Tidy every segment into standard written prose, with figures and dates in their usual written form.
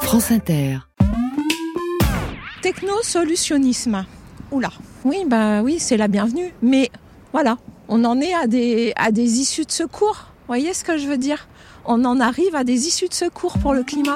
France Inter. Technosolutionnisme. Oula. Oui, c'est la bienvenue. Mais voilà, on en est à des issues de secours. Vous voyez ce que je veux dire ? On en arrive à des issues de secours pour le climat.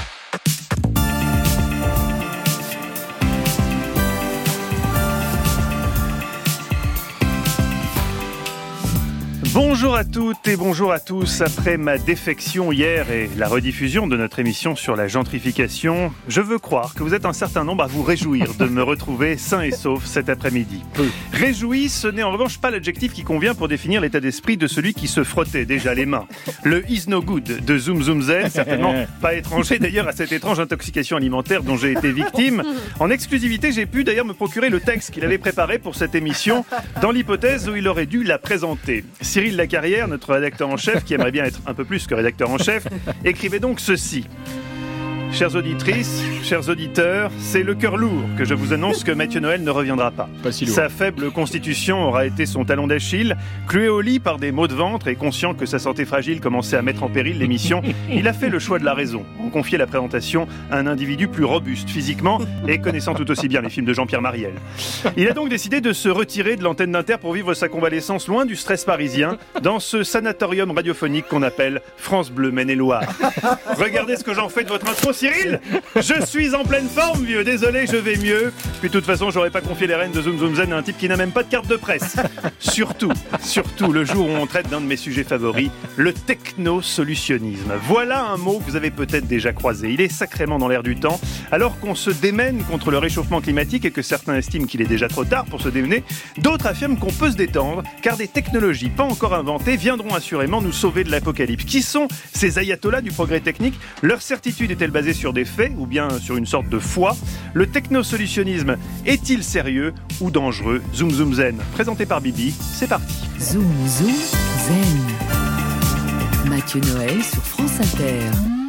Bonjour à toutes et bonjour à tous. Après ma défection hier et la rediffusion de notre émission sur la gentrification, je veux croire que vous êtes un certain nombre à vous réjouir de me retrouver sain et sauf cet après-midi. Réjoui, ce n'est en revanche pas l'adjectif qui convient pour définir l'état d'esprit de celui qui se frottait déjà les mains. Le is no good de Zoom Zoom Zen, certainement pas étranger d'ailleurs à cette étrange intoxication alimentaire dont j'ai été victime. En exclusivité, j'ai pu d'ailleurs me procurer le texte qu'il avait préparé pour cette émission dans l'hypothèse où il aurait dû la présenter. Cyril Lacarrière, notre rédacteur en chef, qui aimerait bien être un peu plus que rédacteur en chef, écrivait donc ceci. Chères auditrices, chers auditeurs, c'est le cœur lourd que je vous annonce que Mathieu Noël ne reviendra pas. Pas si lourd. Sa faible constitution aura été son talon d'Achille. Cloué au lit par des maux de ventre et conscient que sa santé fragile commençait à mettre en péril l'émission, il a fait le choix de la raison, en confiant la présentation à un individu plus robuste physiquement et connaissant tout aussi bien les films de Jean-Pierre Mariel. Il a donc décidé de se retirer de l'antenne d'Inter pour vivre sa convalescence loin du stress parisien, dans ce sanatorium radiophonique qu'on appelle France Bleu Maine-et-Loire. Regardez ce que j'en fais de votre intro, Cyril, je suis en pleine forme, vieux. Désolé, je vais mieux. Puis de toute façon, j'aurais pas confié les rênes de Zoom Zoom Zen à un type qui n'a même pas de carte de presse. Surtout, le jour où on traite d'un de mes sujets favoris, le technosolutionnisme. Voilà un mot que vous avez peut-être déjà croisé. Il est sacrément dans l'air du temps. Alors qu'on se démène contre le réchauffement climatique et que certains estiment qu'il est déjà trop tard pour se démener, d'autres affirment qu'on peut se détendre, car des technologies pas encore inventées viendront assurément nous sauver de l'apocalypse. Qui sont ces ayatollahs du progrès technique ? Leur certitude est-elle basée sur des faits ou bien sur une sorte de foi ? Le technosolutionnisme est-il sérieux ou dangereux ? Zoom Zoom Zen, présenté par Bibi, c'est parti. Zoom Zoom Zen. Mathieu Noël sur France Inter.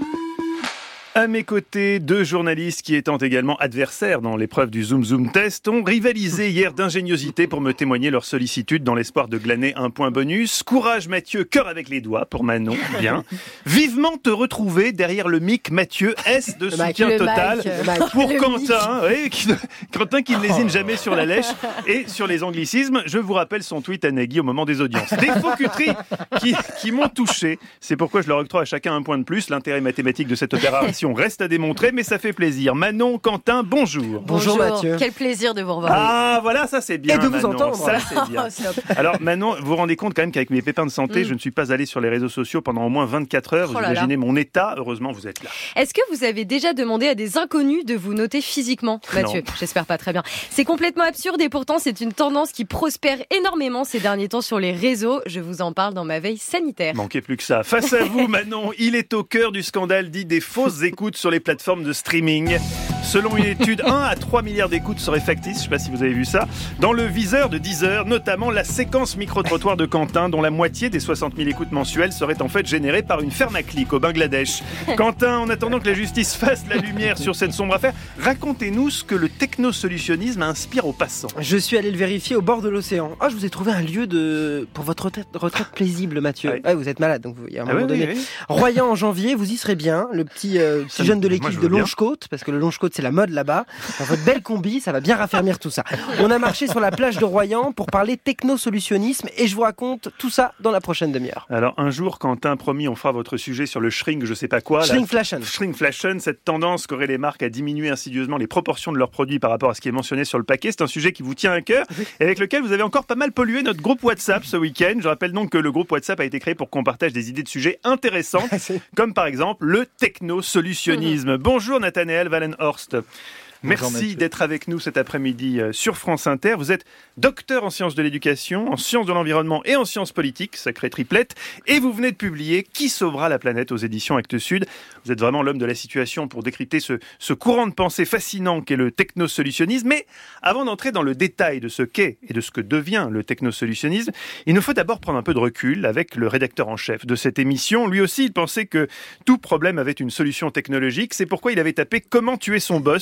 À mes côtés, deux journalistes qui étant également adversaires dans l'épreuve du Zoom Zoom Test ont rivalisé hier d'ingéniosité pour me témoigner leur sollicitude dans l'espoir de glaner un point bonus. Courage Mathieu, cœur avec les doigts pour Manon, bien. Vivement te retrouver derrière le mic Mathieu, S de soutien total pour Quentin. Oui, Quentin qui ne lésine jamais sur la lèche et sur les anglicismes. Je vous rappelle son tweet à Nagui au moment des audiences. Des faux cuteries qui m'ont touché. C'est pourquoi je leur octroie à chacun un point de plus. L'intérêt mathématique de cette opération reste à démontrer, mais ça fait plaisir. Manon, Quentin, bonjour. Bonjour Mathieu. Quel plaisir de vous revoir. Ah, voilà, ça c'est bien. Et de vous Manon. entendre. Ça c'est bien. Alors Manon, vous vous rendez compte quand même qu'avec mes pépins de santé, je ne suis pas allé sur les réseaux sociaux pendant au moins 24 heures. Vous imaginez mon état. Heureusement, vous êtes là. Est-ce que vous avez déjà demandé à des inconnus de vous noter physiquement, Mathieu ? Non. J'espère pas, très bien. C'est complètement absurde et pourtant c'est une tendance qui prospère énormément ces derniers temps sur les réseaux. Je vous en parle dans ma veille sanitaire. Manquez plus que ça. Face à vous, Manon, il est au cœur du scandale dit des fausses écoutes sur les plateformes de streaming. Selon une étude, 1 à 3 milliards d'écoutes seraient factices, je ne sais pas si vous avez vu ça, dans le viseur de Deezer, notamment la séquence micro-trottoir de Quentin, dont la moitié des 60 000 écoutes mensuelles serait en fait générée par une ferme à clic au Bangladesh. Quentin, en attendant que la justice fasse la lumière sur cette sombre affaire, racontez-nous ce que le technosolutionnisme inspire aux passants. Je suis allé le vérifier au bord de l'océan. Je vous ai trouvé un lieu pour votre retraite paisible, Mathieu. Oui. Vous êtes malade, donc il y a un moment donné. Oui. Royan en janvier, vous y serez bien. Le petit jeune de l'équipe de Longe-Côte, parce que le Longe-Côte c'est la mode là-bas. Dans votre belle combi, ça va bien raffermir tout ça. On a marché sur la plage de Royan pour parler technosolutionnisme et je vous raconte tout ça dans la prochaine demi-heure. Alors un jour, Quentin, promis, on fera votre sujet sur le shrink, je sais pas quoi. Shrinkflation, cette tendance qu'auraient les marques à diminuer insidieusement les proportions de leurs produits par rapport à ce qui est mentionné sur le paquet. C'est un sujet qui vous tient à cœur et avec lequel vous avez encore pas mal pollué notre groupe WhatsApp ce week-end. Je rappelle donc que le groupe WhatsApp a été créé pour qu'on partage des idées de sujets intéressantes, comme par exemple le technosolutionnisme. Bonjour Nathanaël Wallenhorst. Merci d'être avec nous cet après-midi sur France Inter. Vous êtes docteur en sciences de l'éducation, en sciences de l'environnement et en sciences politiques, sacrée triplette. Et vous venez de publier « Qui sauvera la planète » aux éditions Actes Sud. Vous êtes vraiment l'homme de la situation pour décrypter ce courant de pensée fascinant qu'est le technosolutionnisme. Mais avant d'entrer dans le détail de ce qu'est et de ce que devient le technosolutionnisme, il nous faut d'abord prendre un peu de recul avec le rédacteur en chef de cette émission. Lui aussi, il pensait que tout problème avait une solution technologique. C'est pourquoi il avait tapé « Comment tuer son boss » sur ChatGPT.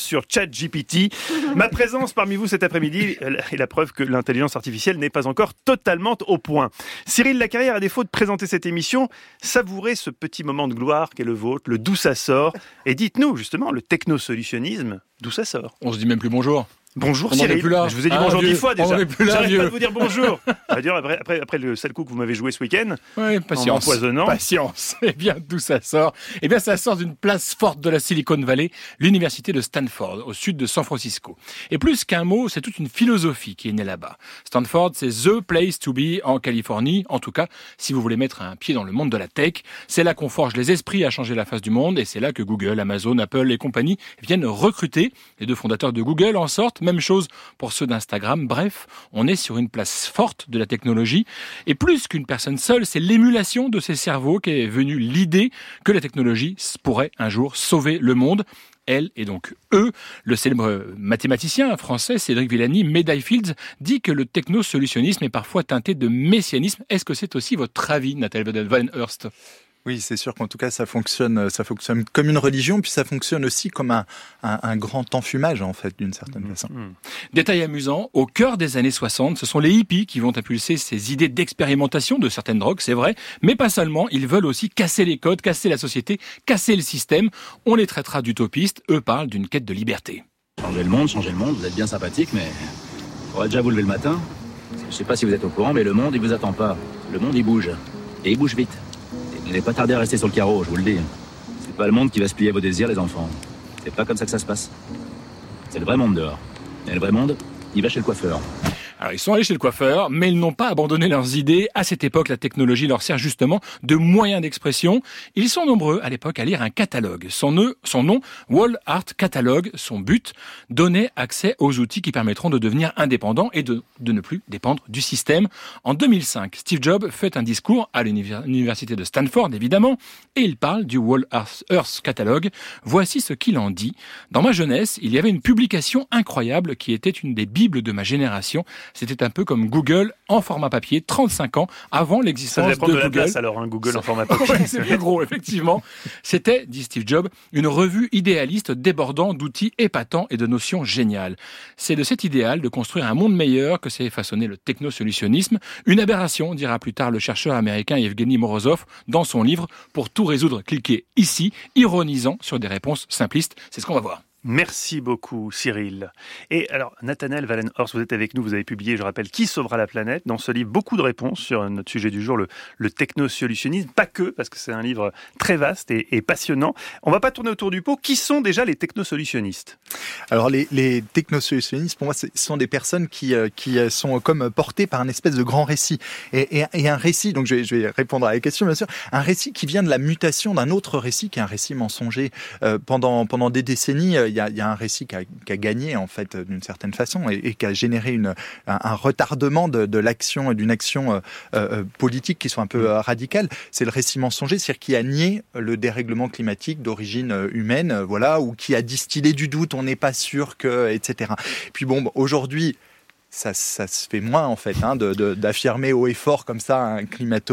ChatGPT. Ma présence parmi vous cet après-midi est la preuve que l'intelligence artificielle n'est pas encore totalement au point. Cyril Lacarrière, à défaut de présenter cette émission, savourez ce petit moment de gloire qu'est le vôtre, le d'où ça sort. Et dites-nous, justement, le technosolutionnisme, d'où ça sort. On se dit même plus bonjour. Bonjour Cyril, je vous ai dit bonjour 10 fois déjà. On n'est plus là, j'arrête pas de vous dire bonjour. Après le sale coup que vous m'avez joué ce week-end, ouais, en m'empoisonnant. Patience. Eh bien, d'où ça sort ? Eh bien, ça sort d'une place forte de la Silicon Valley, l'université de Stanford, au sud de San Francisco. Et plus qu'un mot, c'est toute une philosophie qui est née là-bas. Stanford, c'est the place to be en Californie. En tout cas, si vous voulez mettre un pied dans le monde de la tech, c'est là qu'on forge les esprits à changer la face du monde, et c'est là que Google, Amazon, Apple et compagnie viennent recruter. Les 2 fondateurs de Google en sortent. Même chose pour ceux d'Instagram. Bref, on est sur une place forte de la technologie. Et plus qu'une personne seule, c'est l'émulation de ces cerveaux qui est venue l'idée que la technologie pourrait un jour sauver le monde. Elle et donc eux, le célèbre mathématicien français Cédric Villani, médaille Fields, dit que le technosolutionnisme est parfois teinté de messianisme. Est-ce que c'est aussi votre avis, Nathalie Wallenhorst ? Oui, c'est sûr qu'en tout cas, ça fonctionne comme une religion, puis ça fonctionne aussi comme un grand enfumage, en fait, d'une certaine façon. Détail amusant, au cœur des années 60, ce sont les hippies qui vont impulser ces idées d'expérimentation de certaines drogues, c'est vrai, mais pas seulement, ils veulent aussi casser les codes, casser la société, casser le système. On les traitera d'utopistes, eux parlent d'une quête de liberté. Changer le monde, vous êtes bien sympathique, mais faudrait déjà vous lever le matin. Je sais pas si vous êtes au courant, mais le monde, il vous attend pas. Le monde, il bouge. Et il bouge vite. Vous n'allez pas tarder à rester sur le carreau, je vous le dis. C'est pas le monde qui va se plier à vos désirs, les enfants. C'est pas comme ça que ça se passe. C'est le vrai monde dehors. Et le vrai monde, il va chez le coiffeur. Alors, ils sont allés chez le coiffeur, mais ils n'ont pas abandonné leurs idées. À cette époque, la technologie leur sert justement de moyen d'expression. Ils sont nombreux à l'époque à lire un catalogue. Son nom, Wall Art Catalog, son but, donner accès aux outils qui permettront de devenir indépendants et de ne plus dépendre du système. En 2005, Steve Jobs fait un discours à l'université de Stanford, évidemment, et il parle du Wall Earth Catalog. Voici ce qu'il en dit. Dans ma jeunesse, il y avait une publication incroyable qui était une des bibles de ma génération. C'était un peu comme Google en format papier, 35 ans avant l'existence de Google. Ça devait prendre de la place alors, Google en format papier. Ouais, c'est plus gros, effectivement. C'était, dit Steve Jobs, une revue idéaliste débordant d'outils épatants et de notions géniales. C'est de cet idéal de construire un monde meilleur que s'est façonné le technosolutionnisme. Une aberration, dira plus tard le chercheur américain Evgeny Morozov dans son livre « Pour tout résoudre, cliquez ici », ironisant sur des réponses simplistes. C'est ce qu'on va voir. Merci beaucoup Cyril. Et alors Nathanaël Wallenhorst, vous êtes avec nous, vous avez publié, je rappelle, Qui sauvera la planète ? Dans ce livre, beaucoup de réponses sur notre sujet du jour, le technosolutionnisme, pas que, parce que c'est un livre très vaste et passionnant. On va pas tourner autour du pot, qui sont déjà les technosolutionnistes ? Alors les technosolutionnistes, pour moi, ce sont des personnes qui sont comme portées par un espèce de grand récit. Et un récit, donc je vais répondre à la question bien sûr, un récit qui vient de la mutation d'un autre récit, qui est un récit mensonger. Pendant des décennies, il y a un récit qui a gagné en fait d'une certaine façon et qui a généré un retardement de l'action, d'une action politique qui soit un peu radicale. C'est le récit mensonger, c'est-à-dire qui a nié le dérèglement climatique d'origine humaine, voilà, ou qui a distillé du doute, on n'est pas sûr que, etc. Puis aujourd'hui, ça se fait moins en fait d'affirmer haut et fort comme ça un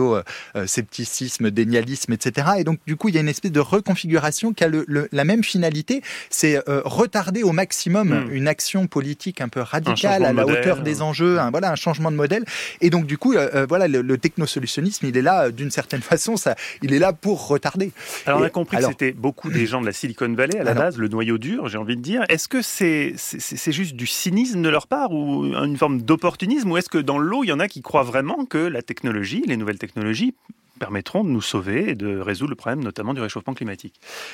climato-scepticisme, dénialisme, etc. Et donc du coup il y a une espèce de reconfiguration qui a la même finalité, c'est retarder au maximum une action politique un peu radicale à la hauteur des enjeux, un changement de modèle. Et donc du coup le technosolutionnisme il est là d'une certaine façon, il est là pour retarder. Alors on a compris que c'était beaucoup des gens de la Silicon Valley à la base, le noyau dur, j'ai envie de dire. Est-ce que c'est juste du cynisme de leur part ou une forme d'opportunisme, ou est-ce que dans l'eau, il y en a qui croient vraiment que la technologie, les nouvelles technologies, permettront de nous sauver et de résoudre le problème notamment du réchauffement climatique ?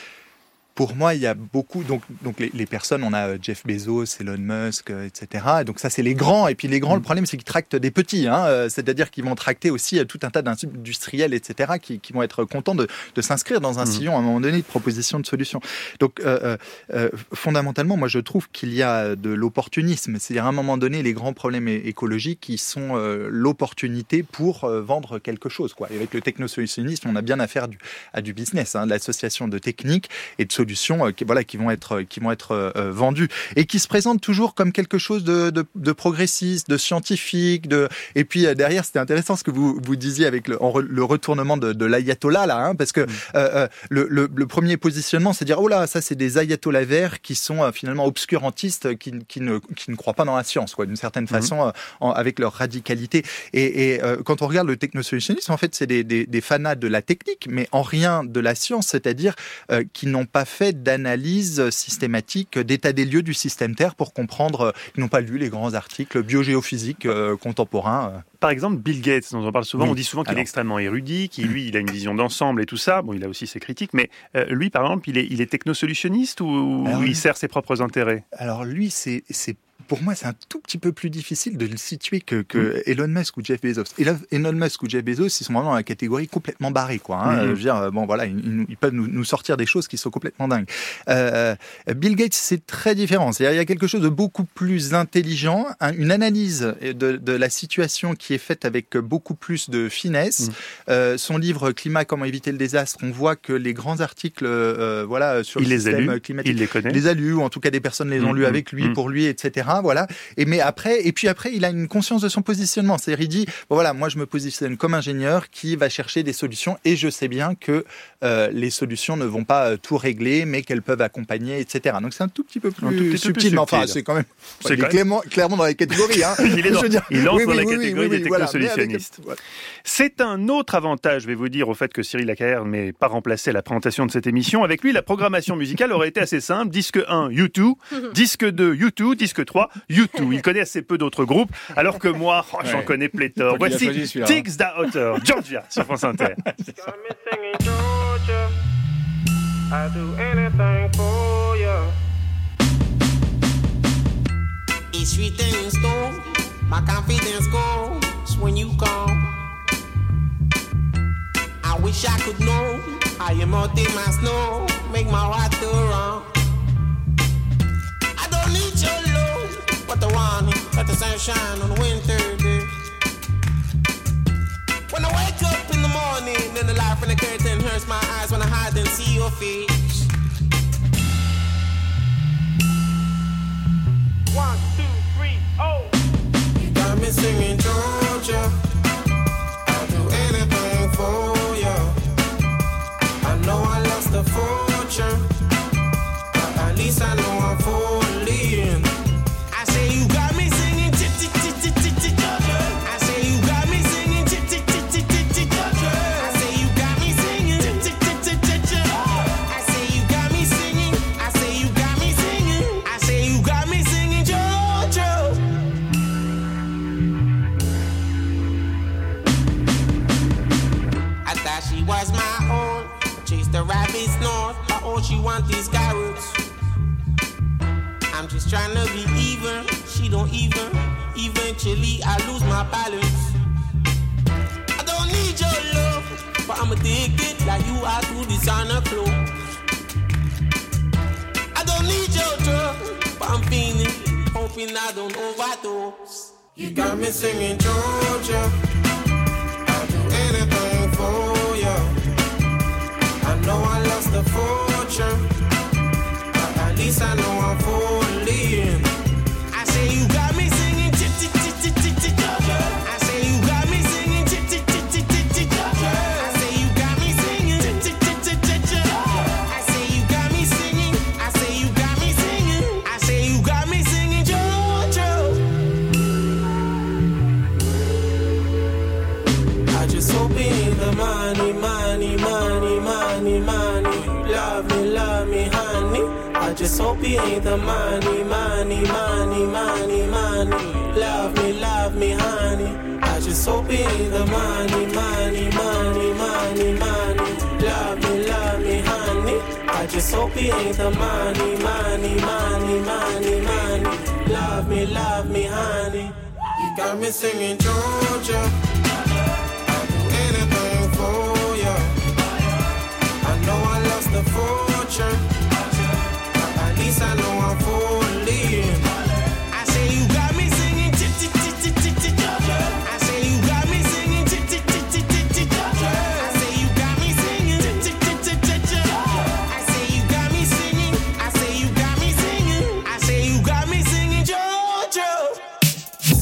Pour moi, il y a beaucoup, donc les personnes, on a Jeff Bezos, Elon Musk, etc. Et donc ça, c'est les grands. Et puis les grands, le problème, c'est qu'ils tractent des petits. C'est-à-dire qu'ils vont tracter aussi tout un tas d'industriels, etc., qui vont être contents de s'inscrire dans un sillon à un moment donné de proposition de solution. Donc fondamentalement, moi, je trouve qu'il y a de l'opportunisme. C'est-à-dire à un moment donné, les grands problèmes écologiques qui sont l'opportunité pour vendre quelque chose, quoi. Et avec le technosolutionnisme, on a bien affaire à du business, de l'association de techniques et de solutions qui vont être vendues et qui se présentent toujours comme quelque chose de progressiste, de scientifique. Et puis derrière, c'était intéressant ce que vous disiez avec le retournement de l'ayatollah là, hein, parce que le premier positionnement, c'est dire oh là, ça c'est des ayatollahs verts qui sont finalement obscurantistes, qui ne croient pas dans la science, quoi, d'une certaine façon, avec leur radicalité. Et quand on regarde le technosolutionnisme, en fait, c'est des fanats de la technique, mais en rien de la science, c'est-à-dire qui n'ont pas fait d'analyse systématique d'état des lieux du système Terre pour comprendre, ils n'ont pas lu les grands articles biogéophysiques contemporains. Par exemple, Bill Gates, dont on parle souvent, on dit souvent qu'il est extrêmement érudit, il a une vision d'ensemble et tout ça. Bon, il a aussi ses critiques, mais lui, par exemple, il est technosolutionniste ou il sert ses propres intérêts? Alors lui, pour moi, c'est un tout petit peu plus difficile de le situer que Elon Musk ou Jeff Bezos. Elon Musk ou Jeff Bezos, ils sont vraiment dans la catégorie complètement barrée, quoi. Hein. Je veux dire, bon, voilà, ils peuvent nous sortir des choses qui sont complètement dingues. Bill Gates, c'est très différent. C'est-à-dire, il y a quelque chose de beaucoup plus intelligent, une analyse de la situation qui est faite avec beaucoup plus de finesse. Son livre Climat, comment éviter le désastre, on voit que les grands articles, sur le système climatique, il les connaît, les a lus, ou en tout cas des personnes les ont lus avec lui, pour lui, etc. Voilà. Et puis après, il a une conscience de son positionnement. C'est-à-dire, il dit, bon, voilà, moi je me positionne comme ingénieur qui va chercher des solutions et je sais bien que les solutions ne vont pas tout régler, mais qu'elles peuvent accompagner, etc. Donc c'est un tout petit peu plus subtil, mais enfin, c'est quand même, clairement dans les catégories. Hein. Il entre dans la catégorie des technosolutionnistes. C'est un autre avantage, je vais vous dire, au fait que Cyril Lacaille n'ait pas remplacé la présentation de cette émission. Avec lui, la programmation musicale aurait été assez simple. Disque 1, U2. Disque 2, U2. Disque 3, U2. Il connaît assez peu d'autres groupes, alors que moi, j'en connais pléthore. Voici Tiggs Da Otter, Georgia, sur France Inter. I do anything for you. It's written in stone. My confidence goes when you come. I wish I could know how you melt in my snow, make my heart go wrong. I don't need your love, but the warning, let the sun shine on a winter day. When I wake up in the morning, then the light from the curtain hurts my eyes when I hide and see your face. 1, 2, 3, oh. You got me singing Georgia. I'll do anything for you. I know I lost a fortune, but at least I know I'm falling. I say you got me singing Georgia. I say you got me singing Georgia. I say you got me singing Georgia. I say you got me singing. I say you got me singing. I say you got me singing Georgia. I thought she was my own. Chase the rabbits north, but all she want is carrots. I'm just trying to be even, she don't even. Eventually I lose my balance. I don't need your love, but I'm addicted like you are to designer clothes. I don't need your drug, but I'm feeling, hoping I don't overdose. You got me singing Georgia. I'll do anything for you. I know I lost a fortune, but at least I know I'm falling. I say you got me singing Georgia. I say you got me singing Georgia. I say you got me singing Georgia. I say you got me singing. I say you got me singing. I say you got me singing Georgia. I just hope it ain't the money, money, money, money, money. Love me, honey. I just hope it ain't the money, money, money, money, money. Love me, honey. I just hope it ain't the money, money, money, money, money. Love me, honey. I just hope it ain't the money, money, money, money, money. Love me, honey. You got me singing Georgia. I'll do anything for you. I know I lost the fortune, but at least I know I'm falling. I say you got me singing Georgia. I say you got me singing Georgia. I say you got me singing Georgia. I say you got me singing.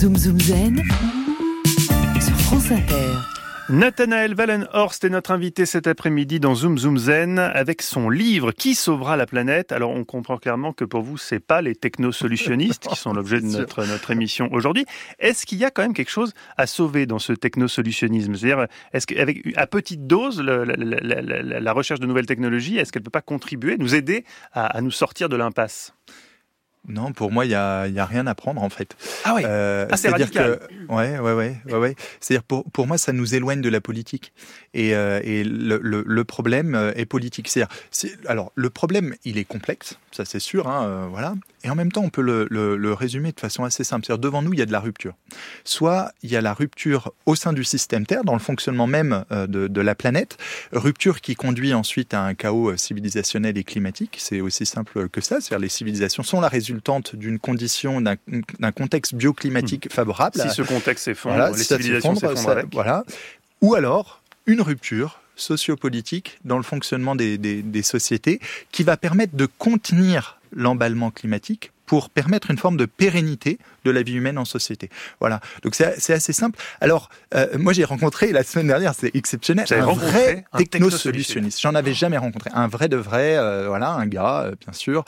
Zoom Zoom Zen sur France Inter. Nathanaël Wallenhorst est notre invité cet après-midi dans Zoom Zoom Zen avec son livre « Qui sauvera la planète ?» Alors on comprend clairement que pour vous, c'est pas les technosolutionnistes qui sont l'objet de notre émission aujourd'hui. Est-ce qu'il y a quand même quelque chose à sauver dans ce technosolutionnisme ? C'est-à-dire, est-ce qu'avec à petite dose, la recherche de nouvelles technologies, est-ce qu'elle peut pas contribuer, nous aider à nous sortir de l'impasse ? Non, pour moi, il y a rien à prendre en fait. Ah oui. C'est radical. Ouais. C'est-à-dire pour moi, ça nous éloigne de la politique. Et le problème est politique. Alors le problème, il est complexe, ça c'est sûr. Voilà. Et en même temps, on peut le résumer de façon assez simple. C'est-à-dire devant nous, il y a de la rupture. Soit il y a la rupture au sein du système Terre, dans le fonctionnement même de la planète, rupture qui conduit ensuite à un chaos civilisationnel et climatique. C'est aussi simple que ça. C'est-à-dire les civilisations sont la résultante d'une condition, d'un contexte bioclimatique favorable. Si ce contexte s'effondre, les civilisations s'effondrent avec. Voilà. Ou alors une rupture sociopolitique dans le fonctionnement des sociétés qui va permettre de contenir l'emballement climatique pour permettre une forme de pérennité de la vie humaine en société. Voilà. Donc c'est assez simple. Alors, moi j'ai rencontré la semaine dernière, c'est exceptionnel, un vrai technosolutionniste. J'en avais jamais rencontré. Un vrai de vrai, un gars, bien sûr.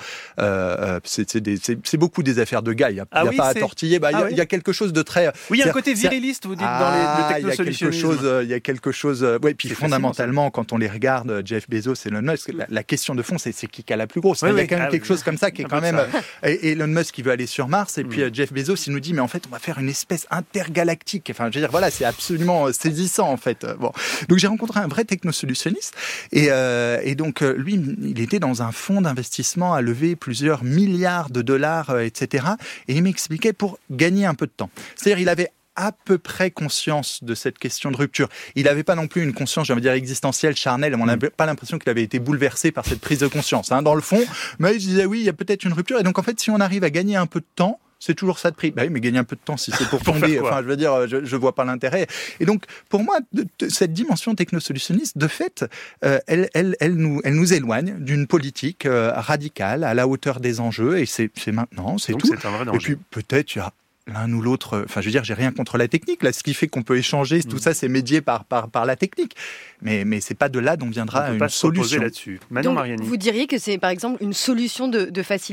C'est beaucoup des affaires de gars. Il n'y a pas à tortiller. Il y a quelque chose de très... Oui, il y a un côté viriliste, vous dites, dans le technosolutionnisme. Il y a quelque chose... puis fondamentalement, quand on les regarde, Jeff Bezos et Elon Musk, la question de fond, c'est qui a la plus grosse. Il y a quand même quelque chose comme ça qui est quand même... Et Elon Musk, il veut aller sur Mars, et puis Jeff Bezos, il nous dit, mais en fait, on va faire une espèce intergalactique. Enfin, je veux dire, voilà, c'est absolument saisissant, en fait. Bon. Donc, j'ai rencontré un vrai technosolutionniste, et donc, lui, il était dans un fonds d'investissement à lever plusieurs milliards de dollars, etc. Et il m'expliquait pour gagner un peu de temps. C'est-à-dire, il avait à peu près conscience de cette question de rupture. Il n'avait pas non plus une conscience, j'ai envie de dire, existentielle, charnelle. On n'avait pas l'impression qu'il avait été bouleversé par cette prise de conscience, dans le fond. Mais il disait, oui, il y a peut-être une rupture. Et donc, en fait, si on arrive à gagner un peu de temps, c'est toujours ça de prix. Bah oui, mais gagner un peu de temps, si c'est pour tomber, enfin, je veux dire, je vois pas l'intérêt. Et donc, pour moi, cette dimension technosolutionniste, de fait, elle nous éloigne d'une politique radicale, à la hauteur des enjeux, et c'est maintenant, c'est donc tout. C'est un vrai danger. Et puis, peut-être, il y a l'un ou l'autre, enfin je veux dire, j'ai rien contre la technique, là ce qui fait qu'on peut échanger, tout ça c'est médié par la technique, mais c'est pas de là dont viendra une solution là-dessus. Manon Mariani. Vous diriez que c'est par exemple une solution de facilité ?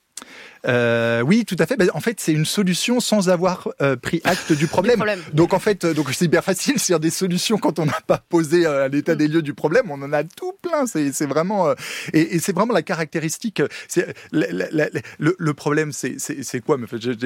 Oui, tout à fait. En fait, c'est une solution sans avoir pris acte du problème. Donc en fait, c'est hyper facile. C'est des solutions quand on n'a pas posé l'état des lieux du problème. On en a tout plein. C'est vraiment et c'est vraiment la caractéristique. Le problème, c'est quoi ?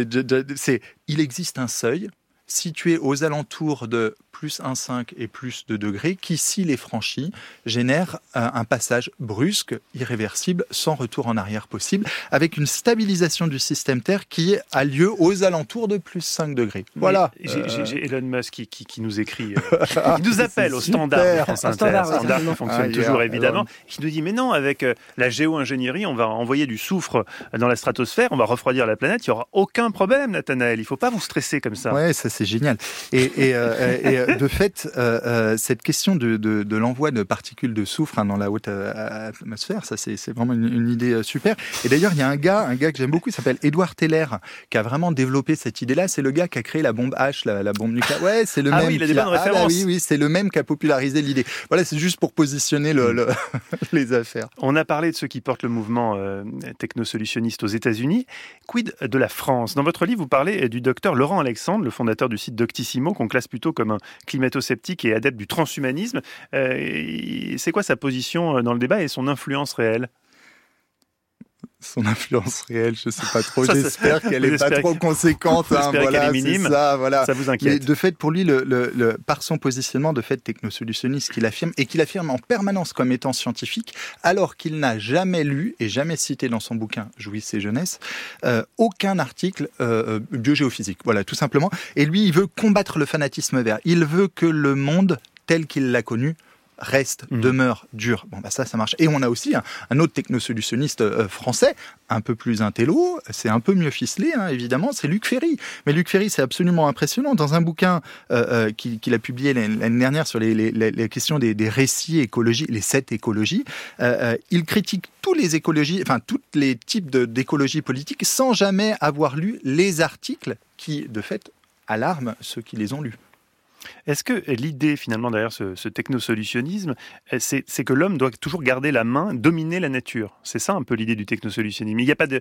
Il existe un seuil situé aux alentours de plus 1,5 et plus de degrés, qui, s'il est franchi, génère un passage brusque, irréversible, sans retour en arrière possible, avec une stabilisation du système Terre qui a lieu aux alentours de plus 5 degrés. Voilà. J'ai Elon Musk qui nous écrit, qui nous appelle au standard. Standard qui fonctionne toujours, évidemment. Qui nous dit, mais non, avec la géo-ingénierie, on va envoyer du soufre dans la stratosphère, on va refroidir la planète, il n'y aura aucun problème, Nathanaël. Il ne faut pas vous stresser comme ça. Ouais, ça c'est génial. Et de fait, cette question de l'envoi de particules de soufre dans la haute atmosphère, ça c'est vraiment une idée super. Et d'ailleurs, il y a un gars que j'aime beaucoup, il s'appelle Edward Teller, qui a vraiment développé cette idée-là. C'est le gars qui a créé la bombe H, la bombe nucléaire. Ouais, c'est le même. Oui, il a des bonnes références. Oui, c'est le même qui a popularisé l'idée. Voilà, c'est juste pour positionner les affaires. On a parlé de ceux qui portent le mouvement technosolutionniste aux États-Unis. Quid de la France ? Dans votre livre, vous parlez du docteur Laurent Alexandre, le fondateur du site Doctissimo, qu'on classe plutôt comme un climato-sceptique et adepte du transhumanisme. C'est quoi sa position dans le débat et son influence réelle ? Son influence réelle, je sais pas trop. J'espère qu'elle est pas trop conséquente. Voilà, minime. C'est ça, voilà. Ça vous inquiète. Mais de fait, pour lui, par son positionnement de fait technosolutionniste qu'il affirme en permanence comme étant scientifique, alors qu'il n'a jamais lu et jamais cité dans son bouquin Jouissez et jeunesse aucun article biogéophysique. Voilà, tout simplement. Et lui, il veut combattre le fanatisme vert. Il veut que le monde tel qu'il l'a connu demeure, dure. Bon, bah ça marche. Et on a aussi un autre technosolutionniste français, un peu plus intello, c'est un peu mieux ficelé, évidemment, c'est Luc Ferry. Mais Luc Ferry, c'est absolument impressionnant. Dans un bouquin qu'il a publié l'année dernière sur les questions des récits écologiques, les 7 écologies, il critique tous les types d'écologie politique sans jamais avoir lu les articles qui, de fait, alarment ceux qui les ont lus. Est-ce que l'idée, finalement, derrière ce technosolutionnisme, c'est que l'homme doit toujours garder la main, dominer la nature? C'est ça un peu l'idée du technosolutionnisme. Il n'y a pas de...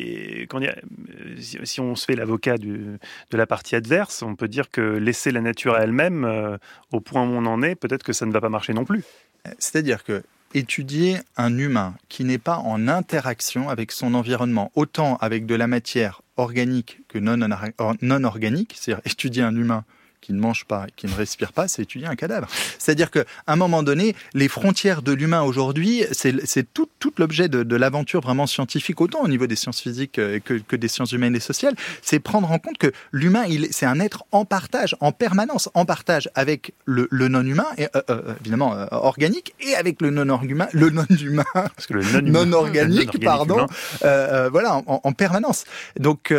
si on se fait l'avocat de la partie adverse, on peut dire que laisser la nature à elle-même, au point où on en est, peut-être que ça ne va pas marcher non plus. C'est-à-dire que étudier un humain qui n'est pas en interaction avec son environnement, autant avec de la matière organique que non organique, c'est-à-dire étudier un humain qui ne mange pas, qui ne respire pas, c'est étudier un cadavre. C'est-à-dire qu'à un moment donné, les frontières de l'humain aujourd'hui, c'est tout l'objet de l'aventure vraiment scientifique, autant au niveau des sciences physiques que des sciences humaines et sociales, c'est prendre en compte que l'humain, c'est un être en partage, en permanence, en partage avec le non-humain, et, évidemment organique, et avec le non-humain, parce que le non-organique, voilà, en permanence. Donc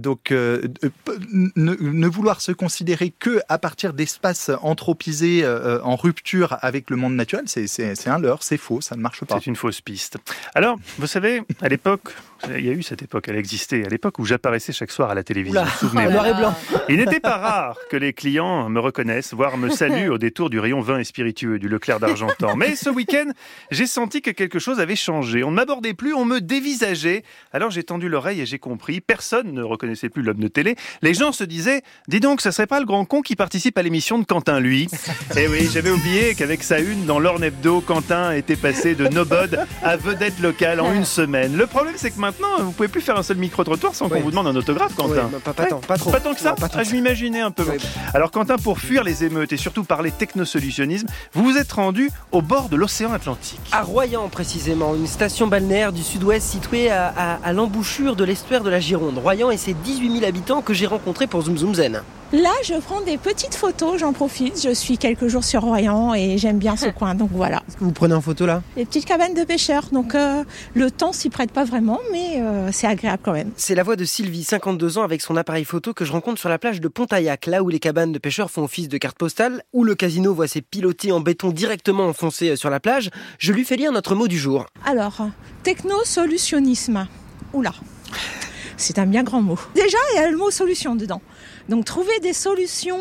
ne vouloir se considérer que à partir d'espaces anthropisés en rupture avec le monde naturel, c'est un leurre, c'est faux, ça ne marche pas. C'est une fausse piste. Alors, vous savez, à l'époque, il y a eu cette époque, elle existait, à l'époque où j'apparaissais chaque soir à la télévision. Souvenez-vous. Noir et blanc. Il n'était pas rare que les clients me reconnaissent, voire me saluent au détour du rayon vin et spiritueux du Leclerc d'Argentan. Mais ce week-end, j'ai senti que quelque chose avait changé. On ne m'abordait plus, on me dévisageait. Alors j'ai tendu l'oreille et j'ai compris. Personne ne reconnaissait plus l'homme de télé. Les gens se disaient, dis donc, ça serait pas le grand con qui participe à l'émission de Quentin, lui. Eh oui, j'avais oublié qu'avec sa une dans l'Orne Hebdo, Quentin était passé de nobody à vedette locale en une semaine. Le problème, c'est que maintenant, vous pouvez plus faire un seul micro-trottoir sans qu'on vous demande un autographe, Quentin. Oui, pas tant que ça. Je m'imaginais un peu. Oui. Alors Quentin, pour fuir les émeutes et surtout parler technosolutionnisme, vous vous êtes rendu au bord de l'océan Atlantique. À Royan, précisément, une station balnéaire du sud-ouest située à l'embouchure de l'estuaire de la Gironde. Royan et ses 18 000 habitants que j'ai rencontrés pour Zoom Zoom Zen. Là, je prends des petites photos, j'en profite. Je suis quelques jours sur Royan et j'aime bien ce coin, donc voilà. Est-ce que vous prenez en photo là? Des petites cabanes de pêcheurs, donc le temps s'y prête pas vraiment, mais c'est agréable quand même. C'est la voix de Sylvie, 52 ans, avec son appareil photo que je rencontre sur la plage de Pontaillac, là où les cabanes de pêcheurs font office de carte postale, où le casino voit ses pilotis en béton directement enfoncés sur la plage. Je lui fais lire notre mot du jour. Alors, technosolutionnisme. Oula, c'est un bien grand mot. Déjà, il y a le mot solution dedans. Donc trouver des solutions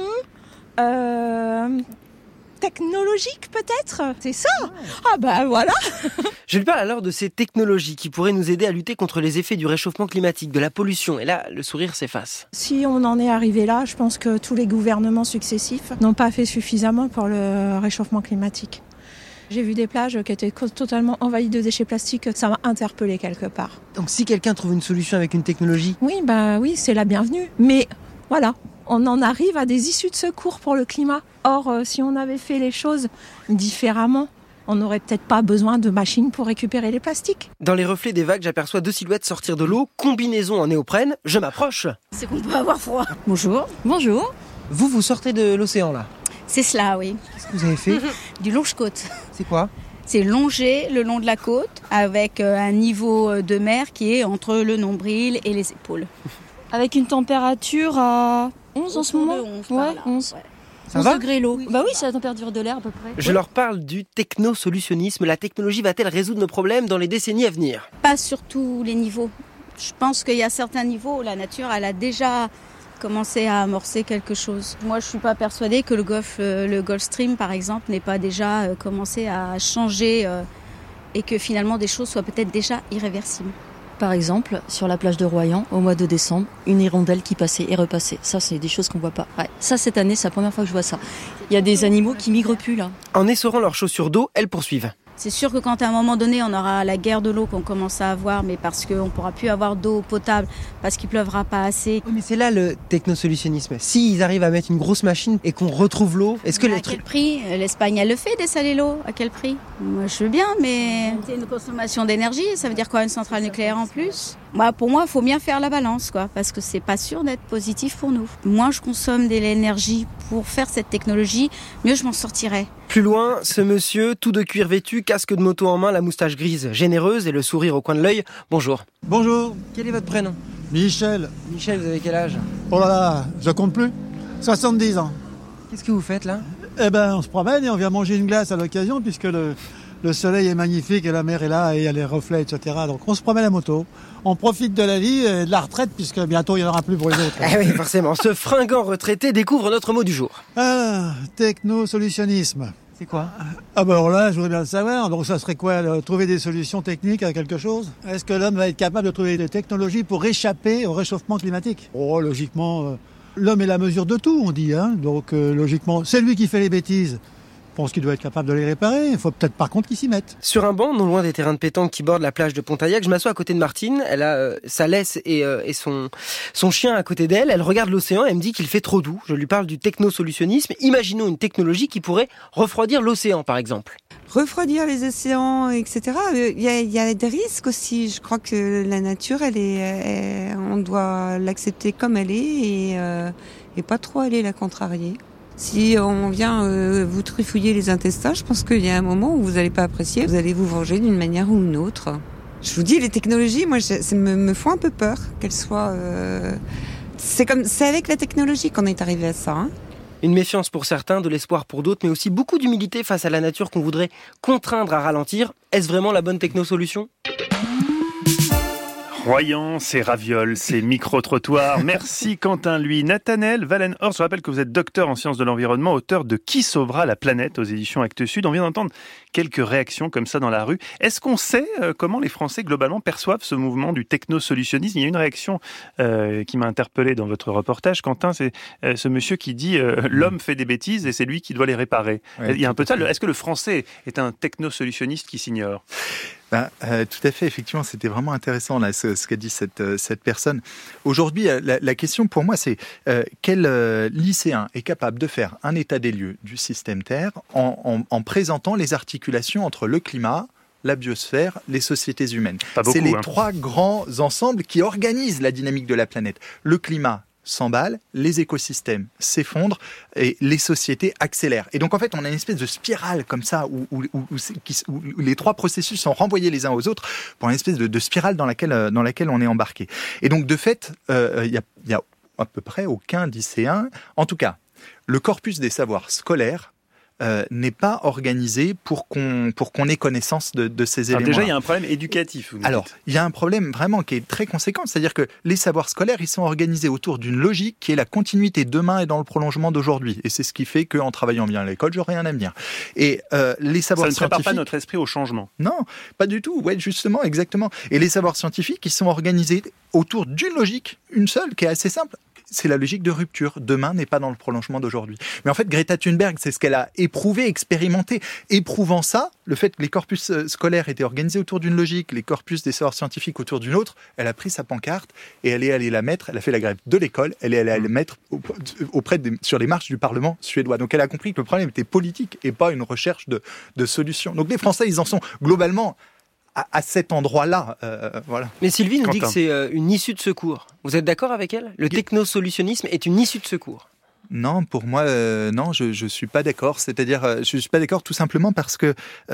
technologiques peut-être, c'est ça. Ah bah voilà. Je lui parle alors de ces technologies qui pourraient nous aider à lutter contre les effets du réchauffement climatique, de la pollution. Et là, le sourire s'efface. Si on en est arrivé là, je pense que tous les gouvernements successifs n'ont pas fait suffisamment pour le réchauffement climatique. J'ai vu des plages qui étaient totalement envahies de déchets plastiques, ça m'a interpellée quelque part. Donc si quelqu'un trouve une solution avec une technologie... Oui, c'est la bienvenue. Mais voilà, on en arrive à des issues de secours pour le climat. Or, si on avait fait les choses différemment, on n'aurait peut-être pas besoin de machines pour récupérer les plastiques. Dans les reflets des vagues, j'aperçois 2 silhouettes sortir de l'eau, combinaison en néoprène, je m'approche. C'est qu'on peut avoir froid. Bonjour. Bonjour. Vous sortez de l'océan là? C'est cela, oui. Qu'est-ce que vous avez fait? Du longe-côte. C'est quoi? C'est longer le long de la côte avec un niveau de mer qui est entre le nombril et les épaules. Avec une température à 11 en ce moment? 11, ouais, 11. Ouais. Ça 11 va degrés l'eau. Bah oui, c'est la température de l'air à peu près. Je leur parle du technosolutionnisme. La technologie va-t-elle résoudre nos problèmes dans les décennies à venir? Pas sur tous les niveaux. Je pense qu'il y a certains niveaux où la nature, elle a déjà commencé à amorcer quelque chose. Moi, je suis pas persuadée que le Gulf Stream, par exemple, n'ait pas déjà commencé à changer et que finalement des choses soient peut-être déjà irréversibles. Par exemple, sur la plage de Royan, au mois de décembre, une hirondelle qui passait et repassait. Ça, c'est des choses qu'on voit pas. Ouais. Ça, cette année, c'est la première fois que je vois ça. Il y a des animaux qui migrent plus, là. En essorant leurs chaussures d'eau, elles poursuivent. C'est sûr que quand à un moment donné, on aura la guerre de l'eau qu'on commence à avoir, mais parce qu'on ne pourra plus avoir d'eau potable, parce qu'il pleuvra pas assez. Oui, mais c'est là le technosolutionnisme. S'ils arrivent à mettre une grosse machine et qu'on retrouve l'eau, est-ce que à quel prix? L'Espagne, elle le fait, dessaler l'eau. À quel prix? Moi, je veux bien, mais c'est une consommation d'énergie. Ça veut dire quoi, une centrale nucléaire en plus? Pour moi, il faut bien faire la balance, quoi, parce que c'est pas sûr d'être positif pour nous. Moins je consomme de l'énergie pour faire cette technologie, mieux je m'en sortirai. Plus loin, ce monsieur, tout de cuir vêtu, casque de moto en main, la moustache grise généreuse et le sourire au coin de l'œil. Bonjour. Bonjour. Quel est votre prénom ? Michel. Michel, vous avez quel âge ? Oh là là, je compte plus. 70 ans. Qu'est-ce que vous faites là ? Eh ben, on se promène et on vient manger une glace à l'occasion puisque le soleil est magnifique et la mer est là et il y a les reflets, etc. Donc on se promène à moto. On profite de la vie et de la retraite puisque bientôt il n'y en aura plus pour les autres. Ah oui, forcément. Ce fringant retraité découvre notre mot du jour. Ah, technosolutionnisme. C'est quoi ? Ah ben alors là, je voudrais bien le savoir. Donc ça serait quoi ? Trouver des solutions techniques à quelque chose ? Est-ce que l'homme va être capable de trouver des technologies pour échapper au réchauffement climatique ? Oh, logiquement, l'homme est la mesure de tout, on dit. Hein. Donc logiquement, c'est lui qui fait les bêtises. Je pense qu'il doit être capable de les réparer. Il faut peut-être par contre qu'il s'y mette. Sur un banc, non loin des terrains de pétanque qui bordent la plage de Pontaillac, je m'assois à côté de Martine. Elle a sa laisse et son chien à côté d'elle. Elle regarde l'océan et elle me dit qu'il fait trop doux. Je lui parle du technosolutionnisme. Imaginons une technologie qui pourrait refroidir l'océan, par exemple. Refroidir les océans, etc. Il y a des risques aussi. Je crois que la nature, on doit l'accepter comme elle est et pas trop aller la contrarier. Si on vient vous trifouiller les intestins, je pense qu'il y a un moment où vous n'allez pas apprécier. Vous allez vous venger d'une manière ou une autre. Je vous dis, les technologies, moi, ça me font un peu peur qu'elles soient... C'est avec la technologie qu'on est arrivé à ça. Hein. Une méfiance pour certains, de l'espoir pour d'autres, mais aussi beaucoup d'humilité face à la nature qu'on voudrait contraindre à ralentir. Est-ce vraiment la bonne technosolution ? Royan, c'est ravioles, c'est micro-trottoirs. Merci Quentin, lui. Nathanaël Wallenhorst, je rappelle que vous êtes docteur en sciences de l'environnement, auteur de Qui sauvera la planète aux éditions Actes Sud. On vient d'entendre quelques réactions comme ça dans la rue. Est-ce qu'on sait comment les Français globalement perçoivent ce mouvement du technosolutionnisme ? Il y a une réaction qui m'a interpellé dans votre reportage, Quentin, c'est ce monsieur qui dit l'homme fait des bêtises et c'est lui qui doit les réparer. Ouais, il y a un peu de ça. Est-ce que le Français est un technosolutionniste qui s'ignore ? Tout à fait, effectivement, c'était vraiment intéressant là, ce qu'a dit cette personne. Aujourd'hui, la question pour moi, c'est quel lycéen est capable de faire un état des lieux du système Terre en présentant les articulations entre le climat, la biosphère, les sociétés humaines. C'est les trois grands ensembles qui organisent la dynamique de la planète. Le climat s'emballe, les écosystèmes s'effondrent et les sociétés accélèrent. Et donc en fait, on a une espèce de spirale comme ça où les trois processus sont renvoyés les uns aux autres pour une espèce de spirale dans laquelle on est embarqué. Et donc de fait, il y a à peu près aucun lycéen, en tout cas, le corpus des savoirs scolaires n'est pas organisé pour qu'on ait connaissance de ces éléments. Déjà, il y a un problème éducatif. Alors, il y a un problème vraiment qui est très conséquent, c'est-à-dire que les savoirs scolaires, ils sont organisés autour d'une logique qui est la continuité demain et dans le prolongement d'aujourd'hui. Et c'est ce qui fait qu'en travaillant bien à l'école, j'aurai rien à me dire. Et les savoirs scientifiques... Ça ne prépare pas notre esprit au changement. Non, pas du tout. Ouais, justement, exactement. Et les savoirs scientifiques, ils sont organisés autour d'une logique, une seule, qui est assez simple. C'est la logique de rupture. Demain n'est pas dans le prolongement d'aujourd'hui. Mais en fait, Greta Thunberg, c'est ce qu'elle a éprouvé, expérimenté. Éprouvant ça, le fait que les corpus scolaires étaient organisés autour d'une logique, les corpus des savoirs scientifiques autour d'une autre, elle a pris sa pancarte et elle est allée la mettre, elle a fait la grève de l'école, elle est allée la mettre sur les marches du Parlement suédois. Donc elle a compris que le problème était politique et pas une recherche de solutions. Donc les Français, ils en sont globalement... à cet endroit-là, voilà. Mais Sylvie nous dit que c'est une issue de secours. Vous êtes d'accord avec elle ? Le technosolutionnisme est une issue de secours. Non, pour moi, non, je suis pas d'accord. C'est-à-dire, je suis pas d'accord tout simplement parce que,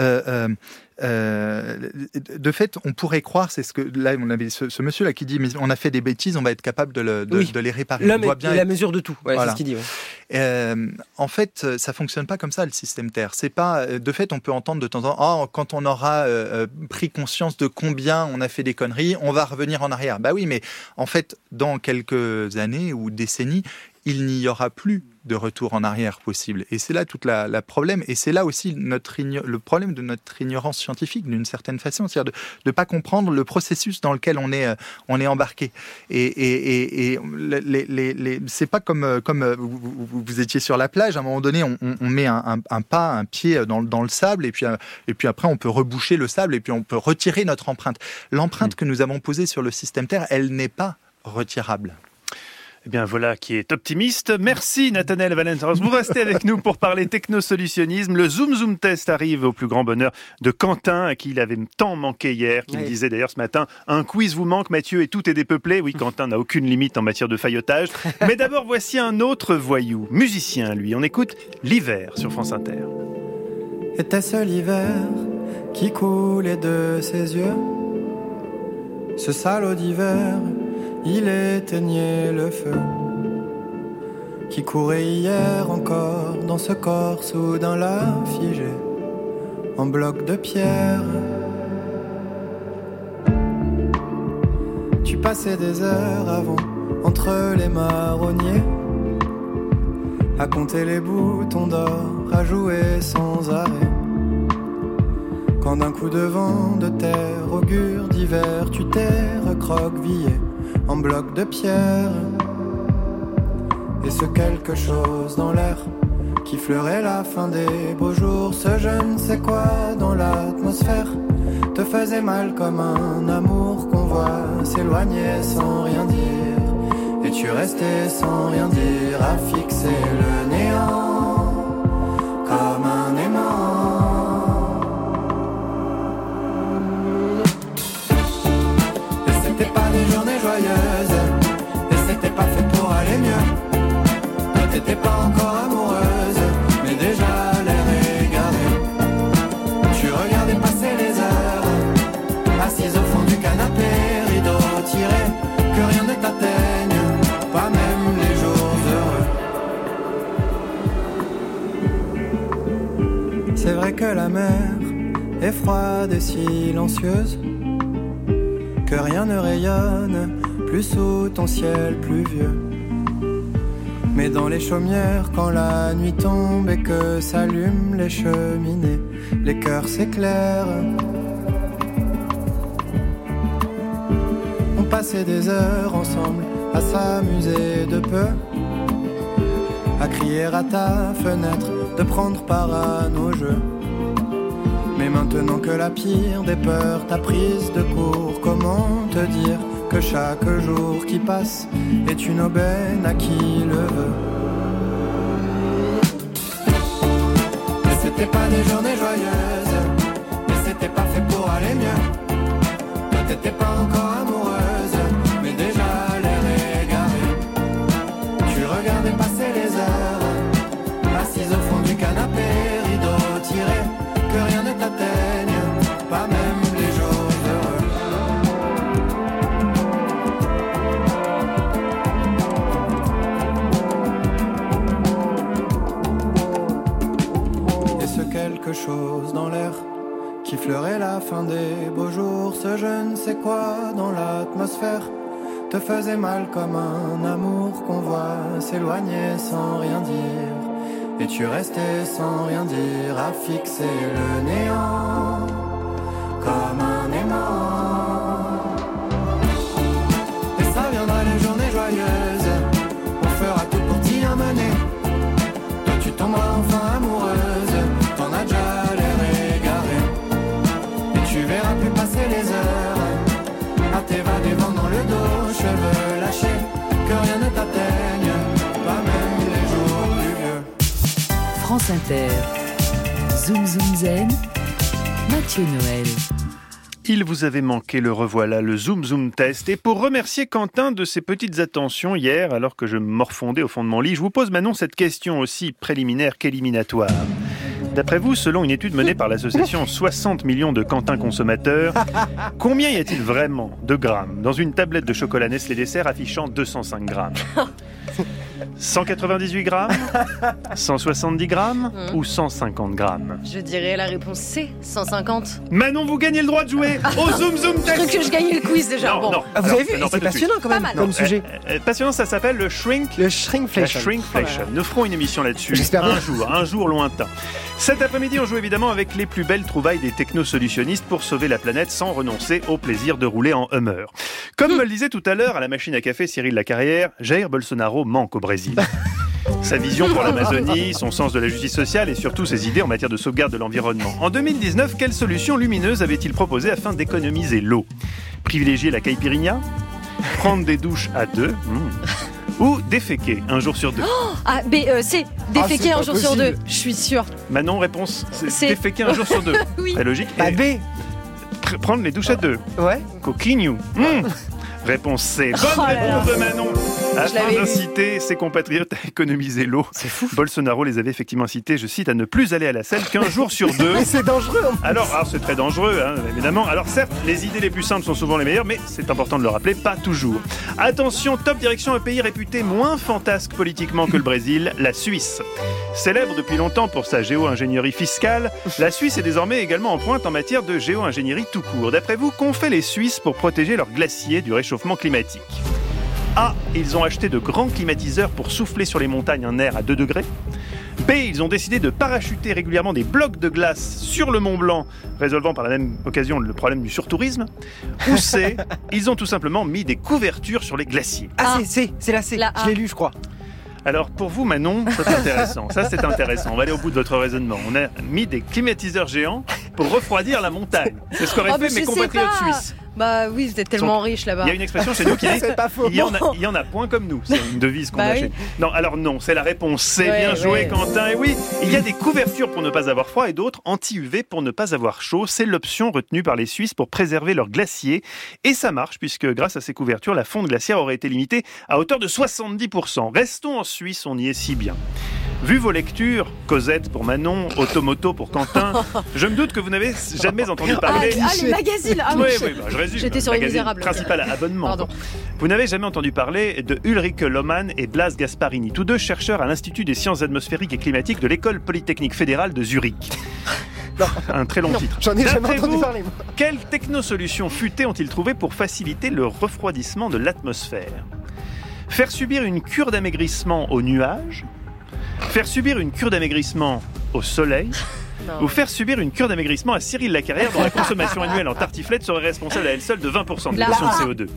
de fait, on pourrait croire, c'est ce que là, on avait ce monsieur-là qui dit, mais on a fait des bêtises, on va être capable de les réparer. L'homme est la mesure de tout. Ouais, voilà. C'est ce qu'il dit. Ouais. En fait, ça fonctionne pas comme ça le système Terre. C'est pas, de fait, on peut entendre de temps en temps, quand on aura pris conscience de combien on a fait des conneries, on va revenir en arrière. Bah oui, mais en fait, dans quelques années ou décennies, il n'y aura plus de retour en arrière possible. Et c'est là toute la problème. Et c'est là aussi le problème de notre ignorance scientifique, d'une certaine façon. C'est-à-dire de ne pas comprendre le processus dans lequel on est embarqué. Et c'est pas comme vous étiez sur la plage. À un moment donné, on met un pied dans le sable et puis après, on peut reboucher le sable et puis on peut retirer notre empreinte. L'empreinte que nous avons posée sur le système Terre, elle n'est pas retirable. Eh bien voilà qui est optimiste. Merci Nathanaël Wallenhorst. Vous restez avec nous pour parler technosolutionnisme. Le Zoom Zoom Test arrive au plus grand bonheur de Quentin, à qui il avait tant manqué hier, qui me disait d'ailleurs ce matin, un quiz vous manque Mathieu et tout est dépeuplé. Oui, Quentin n'a aucune limite en matière de faillotage. Mais d'abord voici un autre voyou, musicien lui. On écoute L'hiver sur France Inter. Était-ce l'hiver qui coulait de ses yeux? Ce salaud d'hiver, il éteignait le feu qui courait hier encore dans ce corps soudain là figé en bloc de pierre. Tu passais des heures avant entre les marronniers à compter les boutons d'or, à jouer sans arrêt. Quand d'un coup de vent de terre, augure d'hiver, tu t'es recroquevillé en bloc de pierre. Et ce quelque chose dans l'air qui fleurait la fin des beaux jours, ce je ne sais quoi dans l'atmosphère te faisait mal comme un amour qu'on voit s'éloigner sans rien dire. Et tu restais sans rien dire à fixer le néant comme un aimant. Et c'était pas des journées joyeuses, et c'était pas fait pour aller mieux. Toi t'étais pas encore amoureuse, mais déjà l'air égaré. Tu regardais passer les heures, assise au fond du canapé, rideau tiré, que rien ne t'atteigne, pas même les jours heureux. C'est vrai que la mer est froide et silencieuse, que rien ne rayonne plus sous ton ciel pluvieux. Mais dans les chaumières, quand la nuit tombe et que s'allument les cheminées, les cœurs s'éclairent. On passait des heures ensemble à s'amuser de peu, à crier à ta fenêtre, de prendre part à nos jeux. Mais maintenant que la pire des peurs t'a prise de court, comment te dire que chaque jour qui passe est une aubaine à qui le veut. Et c'était pas des journées joyeuses, et c'était pas fait pour aller mieux. Toi t'étais pas encore amoureuse, mais déjà l'air égaré. Tu regardais passer les heures, assise au fond du canapé, rideau tiré, que rien ne t'atteigne, pas même les jours heureux. Et ce quelque chose dans l'air qui fleurait la fin des beaux jours, ce je ne sais quoi dans l'atmosphère te faisait mal comme un amour qu'on voit s'éloigner sans rien dire. Et tu restais sans rien dire à fixer le néant comme un aimant. Et ça viendra les journées joyeuses, on fera tout pour t'y amener. Toi tu tomberas enfin amoureuse, t'en as déjà l'air égaré. Et tu verras plus passer les heures à t'évader vent dans le dos, cheveux lâchés, que rien ne t'atteigne, pas même les jours plus vieux. France Inter, Zoom Zoom Zen, Mathieu Noël. Il vous avait manqué, le revoilà, le Zoom Zoom Test. Et pour remercier Quentin de ses petites attentions hier, alors que je me morfondais au fond de mon lit, je vous pose maintenant cette question aussi préliminaire qu'éliminatoire. D'après vous, selon une étude menée par l'association 60 millions de Quentin consommateurs, combien y a-t-il vraiment de grammes dans une tablette de chocolat Nestlé Dessert affichant 205 grammes ? 198 grammes, 170 grammes ou 150 grammes? Je dirais la réponse C, 150. Manon, vous gagnez le droit de jouer au Zoom Zoom Test. Je crois que je gagnais le quiz déjà. Non, bon. non. Ah, vous avez vu, c'est passionnant quand même comme sujet. Passionnant, ça s'appelle le shrinkflation. La shrinkflation. Nous ferons une émission là-dessus. J'espère bien. Un jour lointain. Cet après-midi, on joue évidemment avec les plus belles trouvailles des technosolutionnistes pour sauver la planète sans renoncer au plaisir de rouler en Hummer. Comme me le disait tout à l'heure à la machine à café Cyril Lacarrière, Jair Bolsonaro manque au Brésil. Sa vision pour l'Amazonie, son sens de la justice sociale et surtout ses idées en matière de sauvegarde de l'environnement. En 2019, quelle solution lumineuse avait-il proposé afin d'économiser l'eau ? Privilégier la caipirinha ? Prendre des douches à deux ? Ou déféquer un jour sur deux? C'est déféquer un jour sur deux, je suis sûre. Manon, réponse, c'est déféquer un jour sur deux. Oui. Très logique. B. Prendre les douches à deux. Ouais. Coquinho. Réponse C. Bonne réponse de Manon. Afin d'inciter ses compatriotes à économiser l'eau, Bolsonaro les avait effectivement incités, je cite, à ne plus aller à la selle qu'un jour sur 2. Mais c'est dangereux. Alors, c'est très dangereux, évidemment. Alors certes, les idées les plus simples sont souvent les meilleures, mais c'est important de le rappeler, pas toujours. Attention, top direction, un pays réputé moins fantasque politiquement que le Brésil, la Suisse. Célèbre depuis longtemps pour sa géo-ingénierie fiscale, la Suisse est désormais également en pointe en matière de géo-ingénierie tout court. D'après vous, qu'ont fait les Suisses pour protéger leurs glaciers du réchauffement climatique ? A. Ils ont acheté de grands climatiseurs pour souffler sur les montagnes un air à 2 degrés. B. Ils ont décidé de parachuter régulièrement des blocs de glace sur le Mont Blanc, résolvant par la même occasion le problème du surtourisme. Ou C. Ils ont tout simplement mis des couvertures sur les glaciers. C'est la C. Je l'ai lu, je crois. Alors pour vous Manon, c'est intéressant. Ça c'est intéressant. On va aller au bout de votre raisonnement. On a mis des climatiseurs géants pour refroidir la montagne. C'est ce qu'auraient fait mes compatriotes suisses. Bah oui, vous êtes tellement riche là-bas. Il y a une expression chez nous qui dit il y en a point comme nous. C'est une devise qu'on a chez nous. Non, alors non, c'est la réponse C. Bien joué Quentin. Et oui, il y a des couvertures pour ne pas avoir froid et d'autres anti-UV pour ne pas avoir chaud. C'est l'option retenue par les Suisses pour préserver leurs glaciers. Et ça marche puisque grâce à ces couvertures, la fonte glaciaire aurait été limitée à hauteur de 70%. Restons en Suisse, on y est si bien. Vu vos lectures, Cosette pour Manon, Automoto pour Quentin, je me doute que vous n'avez jamais entendu parler... les magazines. Je résume. J'étais sur les Misérables. Principal abonnement. Pardon. Vous n'avez jamais entendu parler de Ulrike Lohmann et Blas Gasparini, tous deux chercheurs à l'Institut des sciences atmosphériques et climatiques de l'École polytechnique fédérale de Zurich. Un très long titre. J'en ai jamais entendu parler. Quelles technosolutions futées ont-ils trouvé pour faciliter le refroidissement de l'atmosphère ? Faire subir une cure d'amaigrissement aux nuages ? Faire subir une cure d'amaigrissement au soleil ? Ou faire subir une cure d'amaigrissement à Cyril Lacarrière dont la consommation annuelle en tartiflette serait responsable à elle seule de 20% de l'émission de CO2.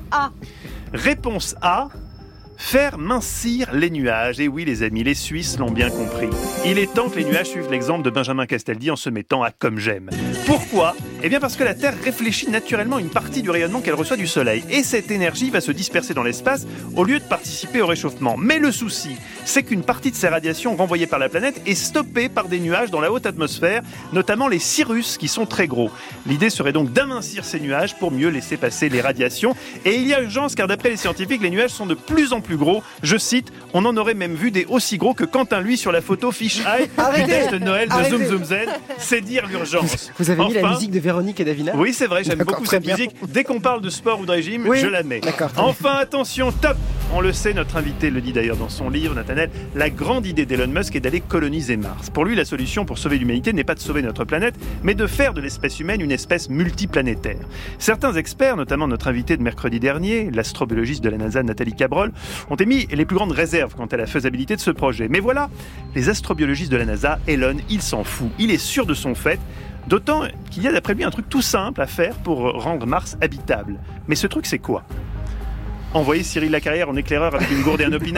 Réponse A. Faire mincir les nuages. Et oui, les amis, les Suisses l'ont bien compris. Il est temps que les nuages suivent l'exemple de Benjamin Castaldi en se mettant à comme j'aime. Pourquoi ? Eh bien parce que la Terre réfléchit naturellement une partie du rayonnement qu'elle reçoit du Soleil. Et cette énergie va se disperser dans l'espace au lieu de participer au réchauffement. Mais le souci, c'est qu'une partie de ces radiations renvoyées par la planète est stoppée par des nuages dans la haute atmosphère, notamment les cirrus qui sont très gros. L'idée serait donc d'amincir ces nuages pour mieux laisser passer les radiations. Et il y a urgence car d'après les scientifiques, les nuages sont de plus en plus gros. Je cite, on en aurait même vu des aussi gros que Quentin lui sur la photo Fish Eye du test de Noël de Zoom Zoom Z. C'est dire l'urgence. Vous avez mis la musique de Véronique et Davina ? Oui, c'est vrai, j'aime beaucoup cette musique. Dès qu'on parle de sport ou de régime, je la mets. Enfin, attention, top. On le sait, notre invité le dit d'ailleurs dans son livre, Nathanaël, la grande idée d'Elon Musk est d'aller coloniser Mars. Pour lui, la solution pour sauver l'humanité n'est pas de sauver notre planète, mais de faire de l'espèce humaine une espèce multiplanétaire. Certains experts, notamment notre invité de mercredi dernier, l'astrobiologiste de la NASA, Nathalie Cabrol, ont émis les plus grandes réserves quant à la faisabilité de ce projet. Mais voilà, les astrobiologistes de la NASA, Elon, il s'en fout. Il est sûr de son fait. D'autant qu'il y a d'après lui un truc tout simple à faire pour rendre Mars habitable. Mais ce truc, c'est quoi ? Envoyer Cyril Lacarrière en éclaireur avec une gourde et un opinel ?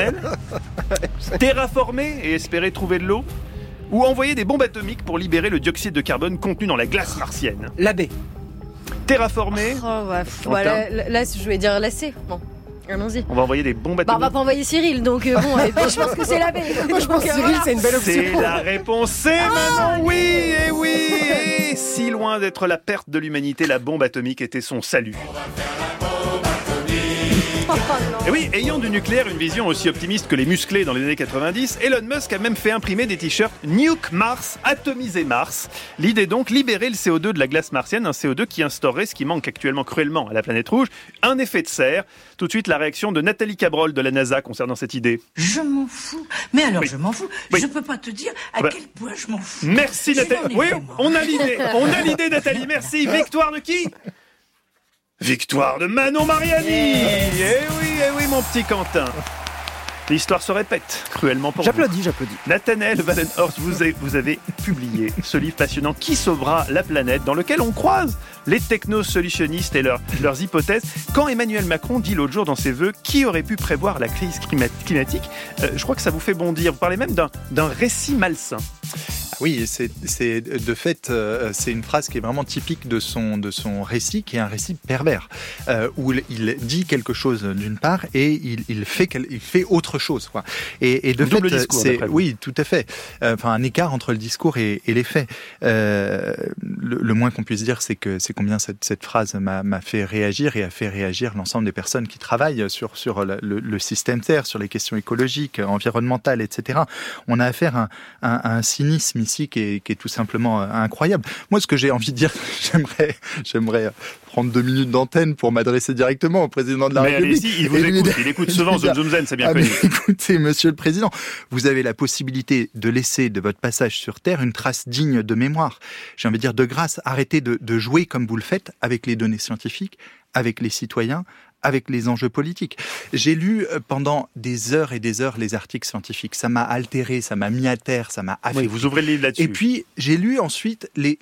Terraformer et espérer trouver de l'eau ? Ou envoyer des bombes atomiques pour libérer le dioxyde de carbone contenu dans la glace martienne ? La B. Terraformer ? Là, je vais dire la C. Bon. Allons-y. On va envoyer des bombes atomiques. On va pas envoyer Cyril, donc bon, et puis, je pense que c'est la B. Je pense que Cyril, c'est une belle option. C'est la réponse C, Manon. Oui, et oui. Et si loin d'être la perte de l'humanité, la bombe atomique était son salut. Et oui, ayant du nucléaire une vision aussi optimiste que les musclés dans les années 90, Elon Musk a même fait imprimer des t-shirts Nuke Mars, atomiser Mars. L'idée donc, libérer le CO2 de la glace martienne, un CO2 qui instaurerait ce qui manque actuellement cruellement à la planète rouge, un effet de serre. Tout de suite, la réaction de Nathalie Cabrol de la NASA concernant cette idée. Je m'en fous. Mais alors, je m'en fous. Je peux pas te dire à quel point je m'en fous. Merci Nathalie. Oui, on a l'idée. On a l'idée, Nathalie. Merci. Victoire de qui ? Victoire de Manon Mariani. Eh oui, mon petit Quentin. L'histoire se répète cruellement pour vous. J'applaudis. Nathanaël Wallenhorst, vous avez publié ce livre passionnant Qui sauvera la planète, dans lequel on croise les technosolutionnistes et leurs hypothèses. Quand Emmanuel Macron dit l'autre jour dans ses vœux qui aurait pu prévoir la crise climatique, je crois que ça vous fait bondir. Vous parlez même d'un récit malsain. Oui, c'est de fait, c'est une phrase qui est vraiment typique de son récit, qui est un récit pervers, où il dit quelque chose d'une part et il fait autre chose, quoi. Et de fait, discours, oui, tout à fait. Enfin, un écart entre le discours et les faits. Le moins qu'on puisse dire, c'est combien cette phrase m'a fait réagir et a fait réagir l'ensemble des personnes qui travaillent sur le système Terre, sur les questions écologiques, environnementales, etc. On a affaire à un cynisme ici qui est tout simplement incroyable. Moi, ce que j'ai envie de dire, j'aimerais prendre 2 minutes d'antenne pour m'adresser directement au président de la République. Allez-y, il écoute souvent Zoom Zen, c'est bien connu. Écoutez, monsieur le président, vous avez la possibilité de laisser de votre passage sur Terre une trace digne de mémoire. J'ai envie de dire, de grâce, arrêtez de jouer comme vous le faites avec les données scientifiques, avec les citoyens, avec les enjeux politiques. J'ai lu pendant des heures et des heures les articles scientifiques. Ça m'a altéré, ça m'a mis à terre, ça m'a affecté. Oui, vous ouvrez le livre là-dessus. Et puis, j'ai lu ensuite les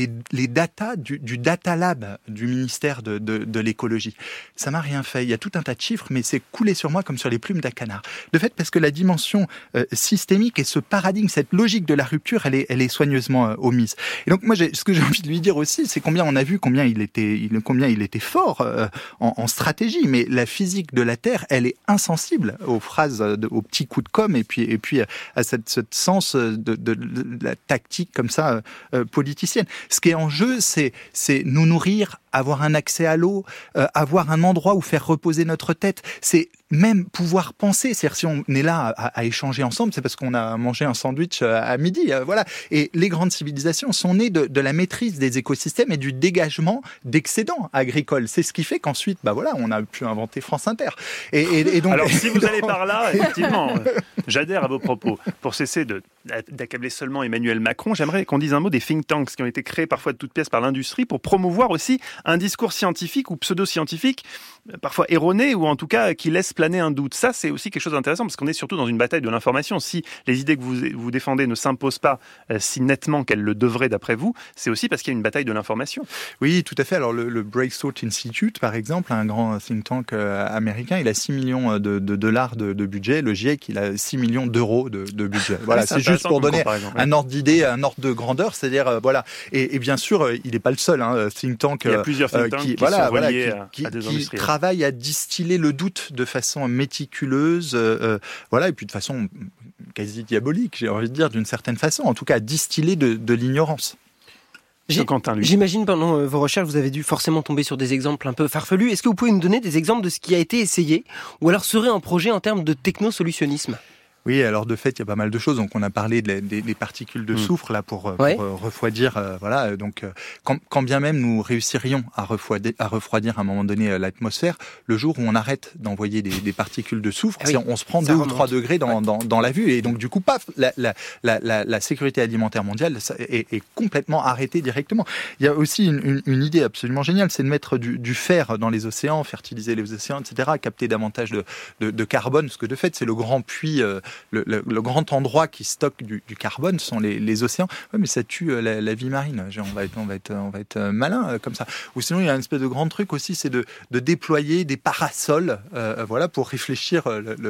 datas du Data Lab du ministère de l'écologie. Ça m'a rien fait. Il y a tout un tas de chiffres, mais c'est coulé sur moi comme sur les plumes d'un canard. De fait, parce que la dimension systémique et ce paradigme, cette logique de la rupture, elle est soigneusement omise. Et donc, moi, ce que j'ai envie de lui dire aussi, c'est combien on a vu, combien il était fort en stratégie. Mais la physique de la Terre, elle est insensible aux phrases, aux petits coups de com' et puis à ce sens de la tactique comme ça politicienne. Ce qui est en jeu, c'est nous nourrir, avoir un accès à l'eau, avoir un endroit où faire reposer notre tête. C'est même pouvoir penser. C'est-à-dire, si on est là à échanger ensemble, c'est parce qu'on a mangé un sandwich à midi. Voilà. Et les grandes civilisations sont nées de la maîtrise des écosystèmes et du dégagement d'excédents agricoles. C'est ce qui fait qu'ensuite, on a pu inventer France Inter. Et donc, alors, si vous allez par là, effectivement, j'adhère à vos propos. Pour cesser d'accabler seulement Emmanuel Macron, j'aimerais qu'on dise un mot des think tanks qui ont été créés parfois de toutes pièces par l'industrie pour promouvoir aussi un discours scientifique ou pseudo-scientifique, parfois erroné ou en tout cas qui laisse planer un doute. Ça, c'est aussi quelque chose d'intéressant parce qu'on est surtout dans une bataille de l'information. Si les idées que vous défendez ne s'imposent pas si nettement qu'elles le devraient d'après vous, c'est aussi parce qu'il y a une bataille de l'information. Oui, tout à fait. Alors le Breakthrough Institute, par exemple, un grand think tank américain, il a 6 millions de dollars de budget. Le GIEC, il a 6 millions d'euros de budget. Voilà, c'est juste pour donner un ordre d'idée, un ordre de grandeur. C'est-à-dire, voilà. Et bien sûr, il n'est pas le seul think tank. Il y a plusieurs think tanks qui sont reliés à des industriels. Travaille à distiller le doute de façon méticuleuse, et puis de façon quasi diabolique, j'ai envie de dire, d'une certaine façon, en tout cas à distiller de l'ignorance. J'imagine pendant vos recherches, vous avez dû forcément tomber sur des exemples un peu farfelus. Est-ce que vous pouvez nous donner des exemples de ce qui a été essayé ou alors serait un projet en termes de technosolutionnisme ? Oui, alors de fait, il y a pas mal de choses. Donc, on a parlé des particules de soufre là pour refroidir. Donc, quand bien même nous réussirions à refroidir à un moment donné l'atmosphère, le jour où on arrête d'envoyer des particules de soufre, on se prend 2 ou 3 degrés dans la vue et donc du coup, paf, la sécurité alimentaire mondiale est complètement arrêtée directement. Il y a aussi une idée absolument géniale, c'est de mettre du fer dans les océans, fertiliser les océans, etc., capter davantage de carbone, parce que de fait, c'est le grand puits. Le grand endroit qui stocke du carbone sont les océans. Ouais, mais ça tue la vie marine. On va être malin comme ça. Ou sinon, il y a une espèce de grand truc aussi, c'est de déployer des parasols, pour réfléchir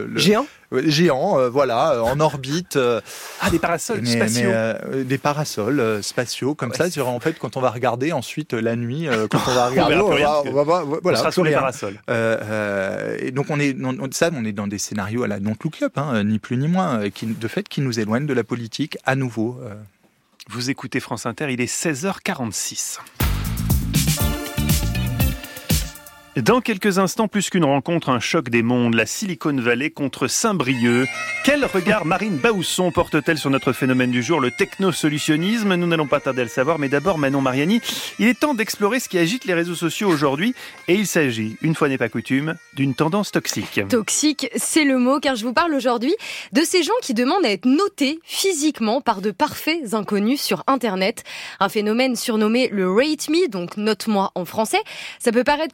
géant, en orbite. Des parasols spatiaux. Des parasols spatiaux comme ça. En fait, quand on va regarder ensuite la nuit, quand on va regarder, on sera sous les parasols. Et donc on est dans des scénarios à la Don't Look Up, ni plus ni moins, qui nous éloignent de la politique à nouveau. Vous écoutez France Inter, il est 16h46. Dans quelques instants, plus qu'une rencontre, un choc des mondes, la Silicon Valley contre Saint-Brieuc. Quel regard Marine Baousson porte-t-elle sur notre phénomène du jour, le technosolutionnisme ? Nous n'allons pas tarder à le savoir, mais d'abord, Manon Mariani, il est temps d'explorer ce qui agite les réseaux sociaux aujourd'hui, et il s'agit, une fois n'est pas coutume, d'une tendance toxique. Toxique, c'est le mot, car je vous parle aujourd'hui de ces gens qui demandent à être notés physiquement par de parfaits inconnus sur Internet. Un phénomène surnommé le Rate Me, donc note-moi en français. Ça peut paraître complètement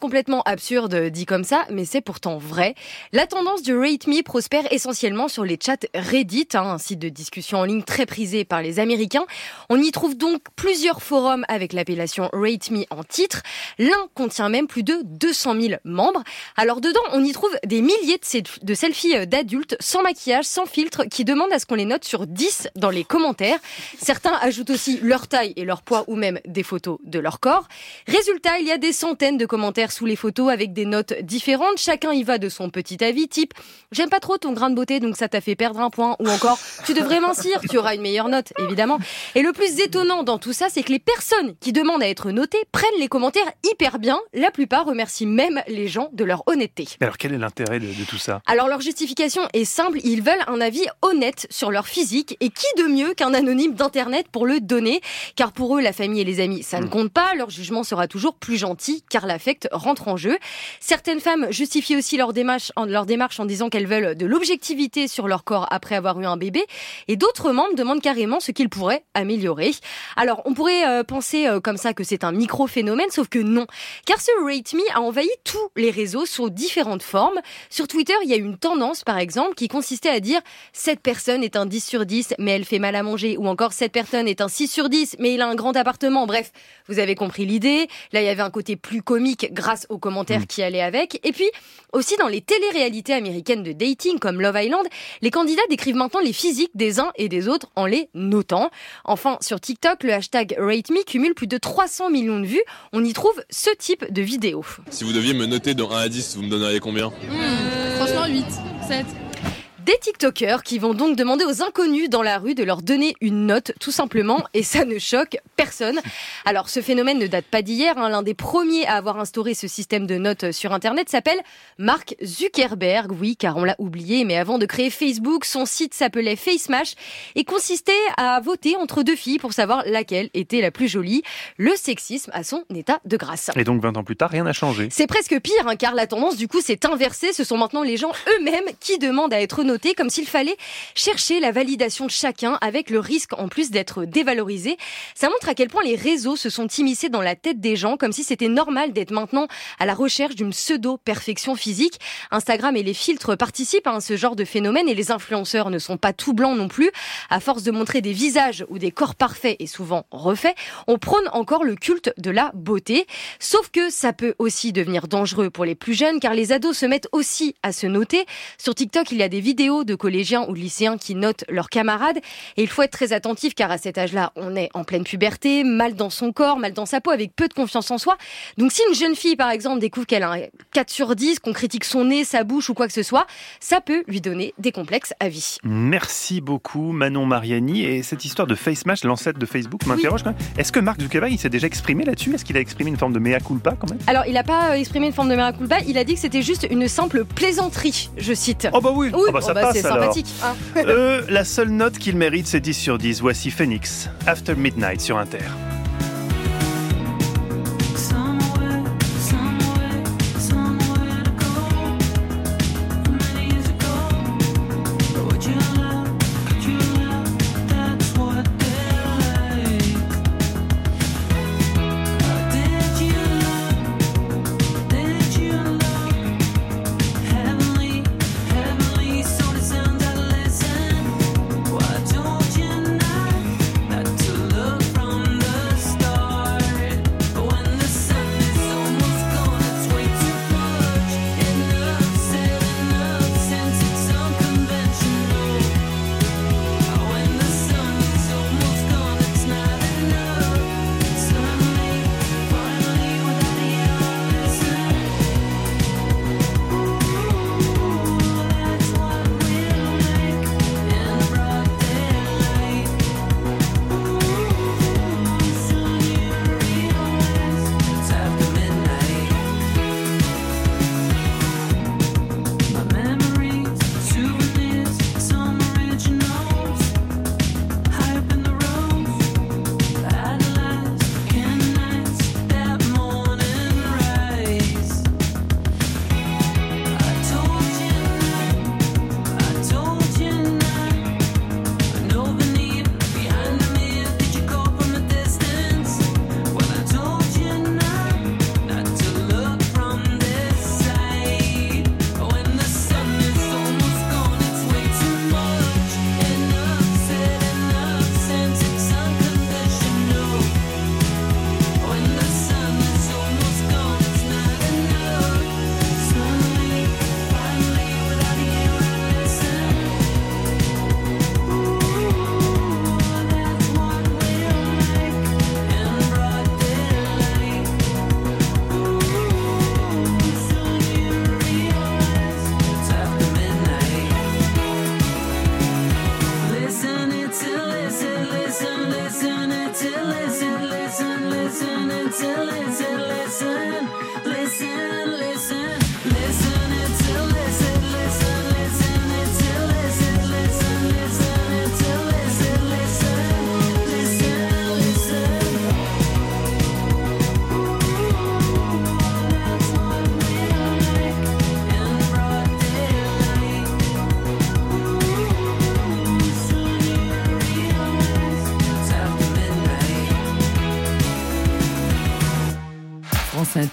absurde dit comme ça, mais c'est pourtant vrai. La tendance du Rate Me prospère essentiellement sur les chats Reddit, un site de discussion en ligne très prisé par les Américains. On y trouve donc plusieurs forums avec l'appellation Rate Me en titre. L'un contient même plus de 200 000 membres. Alors dedans, on y trouve des milliers de selfies d'adultes, sans maquillage, sans filtre, qui demandent à ce qu'on les note sur 10 dans les commentaires. Certains ajoutent aussi leur taille et leur poids ou même des photos de leur corps. Résultat, il y a des centaines de commentaires sous les photos avec des notes différentes. Chacun y va de son petit avis, type « J'aime pas trop ton grain de beauté, donc ça t'a fait perdre un point » ou encore « Tu devrais mincir, tu auras une meilleure note », évidemment. Et le plus étonnant dans tout ça, c'est que les personnes qui demandent à être notées prennent les commentaires hyper bien. La plupart remercient même les gens de leur honnêteté. Alors quel est l'intérêt de tout ça ? Alors leur justification est simple, ils veulent un avis honnête sur leur physique, et qui de mieux qu'un anonyme d'internet pour le donner ? Car pour eux, la famille et les amis, ça ne compte pas, leur jugement sera toujours plus gentil car l'affect rentre en jeu. Certaines femmes justifient aussi leur démarche en disant qu'elles veulent de l'objectivité sur leur corps après avoir eu un bébé, et d'autres membres demandent carrément ce qu'ils pourraient améliorer. Alors on pourrait penser comme ça que c'est un micro-phénomène, sauf que non, car ce Rate Me a envahi tous les réseaux sous différentes formes. Sur Twitter, il y a une tendance par exemple qui consistait à dire « Cette personne est un 10 sur 10 mais elle fait mal à manger » ou encore « Cette personne est un 6 sur 10 mais il a un grand appartement ». Bref, vous avez compris l'idée. Là, il y avait un côté plus comique grâce aux commentaires qui allaient avec. Et puis, aussi dans les téléréalités américaines de dating comme Love Island, les candidats décrivent maintenant les physiques des uns et des autres en les notant. Enfin, sur TikTok, le hashtag Rate Me cumule plus de 300 millions de vues. On y trouve ce type de vidéos. Si vous deviez me noter de 1 à 10, vous me donneriez combien ? Franchement, 8, 7. Des TikTokers qui vont donc demander aux inconnus dans la rue de leur donner une note, tout simplement, et ça ne choque personne. Alors, ce phénomène ne date pas d'hier. L'un des premiers à avoir instauré ce système de notes sur Internet s'appelle Mark Zuckerberg. Oui, car on l'a oublié, mais avant de créer Facebook, son site s'appelait FaceMash et consistait à voter entre deux filles pour savoir laquelle était la plus jolie. Le sexisme à son état de grâce. Et donc 20 ans plus tard, rien n'a changé. C'est presque pire, car la tendance du coup s'est inversée. Ce sont maintenant les gens eux-mêmes qui demandent à être notés, comme s'il fallait chercher la validation de chacun, avec le risque en plus d'être dévalorisé. Ça montre à quel point les réseaux se sont immiscés dans la tête des gens, comme si c'était normal d'être maintenant à la recherche d'une pseudo-perfection physique. Instagram et les filtres participent à ce genre de phénomène, et les influenceurs ne sont pas tout blancs non plus. À force de montrer des visages ou des corps parfaits et souvent refaits, on prône encore le culte de la beauté. Sauf que ça peut aussi devenir dangereux pour les plus jeunes, car les ados se mettent aussi à se noter. Sur TikTok, il y a des vidéos de collégiens ou de lycéens qui notent leurs camarades, et il faut être très attentif, car à cet âge-là, on est en pleine puberté, mal dans son corps, mal dans sa peau, avec peu de confiance en soi. Donc si une jeune fille, par exemple, découvre qu'elle a un 4 sur 10, qu'on critique son nez, sa bouche ou quoi que ce soit, ça peut lui donner des complexes à vie. Merci beaucoup Manon Mariani. Et cette histoire de FaceMash, l'ancêtre de Facebook, m'interroge quand même. Est-ce que Mark Zuckerberg, il s'est déjà exprimé là-dessus ? Est-ce qu'il a exprimé une forme de mea culpa quand même ? Alors, il n'a pas exprimé une forme de mea culpa, il a dit que c'était juste une simple plaisanterie, je cite. Oh bah oui, oui. Oh bah ça passe c'est alors. sympathique. Hein. La seule note qu'il mérite, c'est 10 sur 10. Voici Phoenix, After Midnight sur Inter.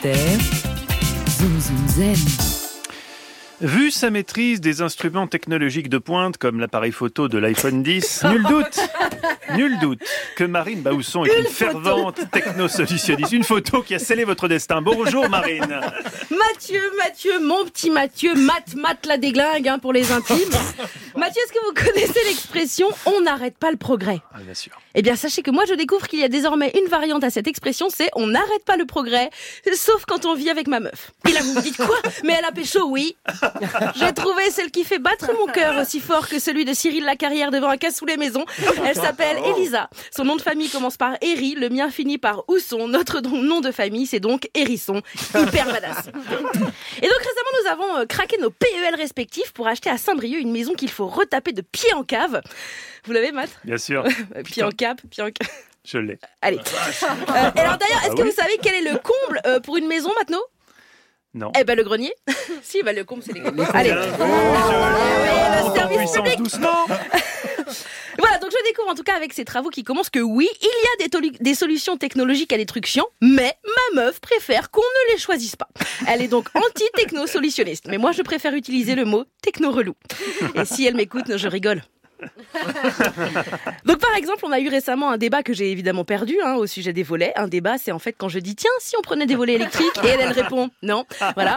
Inter, Zoom Zoom Zen. Vu sa maîtrise des instruments technologiques de pointe comme l'appareil photo de l'iPhone 10, nul doute que Marine Baousson est une fervente technosolutionniste. Une photo qui a scellé votre destin. Bonjour Marine. Mathieu, mon petit Mathieu, Matt la déglingue pour les intimes. Mathieu, est-ce que vous connaissez l'expression « on n'arrête pas le progrès » ? Ah, bien sûr. Eh bien, sachez que moi, je découvre qu'il y a désormais une variante à cette expression, c'est « on n'arrête pas le progrès », sauf quand on vit avec ma meuf. Et là, vous me dites quoi ? Mais elle a pécho, oui. J'ai trouvé celle qui fait battre mon cœur aussi fort que celui de Cyril Lacarrière devant un cassoulet maison. Elle s'appelle Elisa. Son nom de famille commence par Eri, le mien finit par Ousson. Notre nom de famille, c'est donc Hérisson. Hyper badass. Et donc récemment, nous avons craqué nos PEL respectifs pour acheter à Saint-Brieuc une maison qu'il faut retaper de pied en cave. Vous l'avez, Matt ? Bien sûr. Pied en cave. Je l'ai. Allez. Et alors d'ailleurs, est-ce que vous savez quel est le comble pour une maison, Matno ? Non. Eh ben le grenier. Si, le comble c'est les greniers. Allez. Le service public. Doucement. Voilà, donc je découvre en tout cas avec ces travaux qui commencent que oui, il y a des solutions technologiques à des trucs chiants, mais ma meuf préfère qu'on ne les choisisse pas. Elle est donc anti-techno-solutionniste. Mais moi, je préfère utiliser le mot techno-relou. Et si elle m'écoute, je rigole. Donc par exemple, on a eu récemment un débat que j'ai évidemment perdu au sujet des volets. Un débat, c'est en fait quand je dis tiens, si on prenait des volets électriques, et elle répond non. Voilà.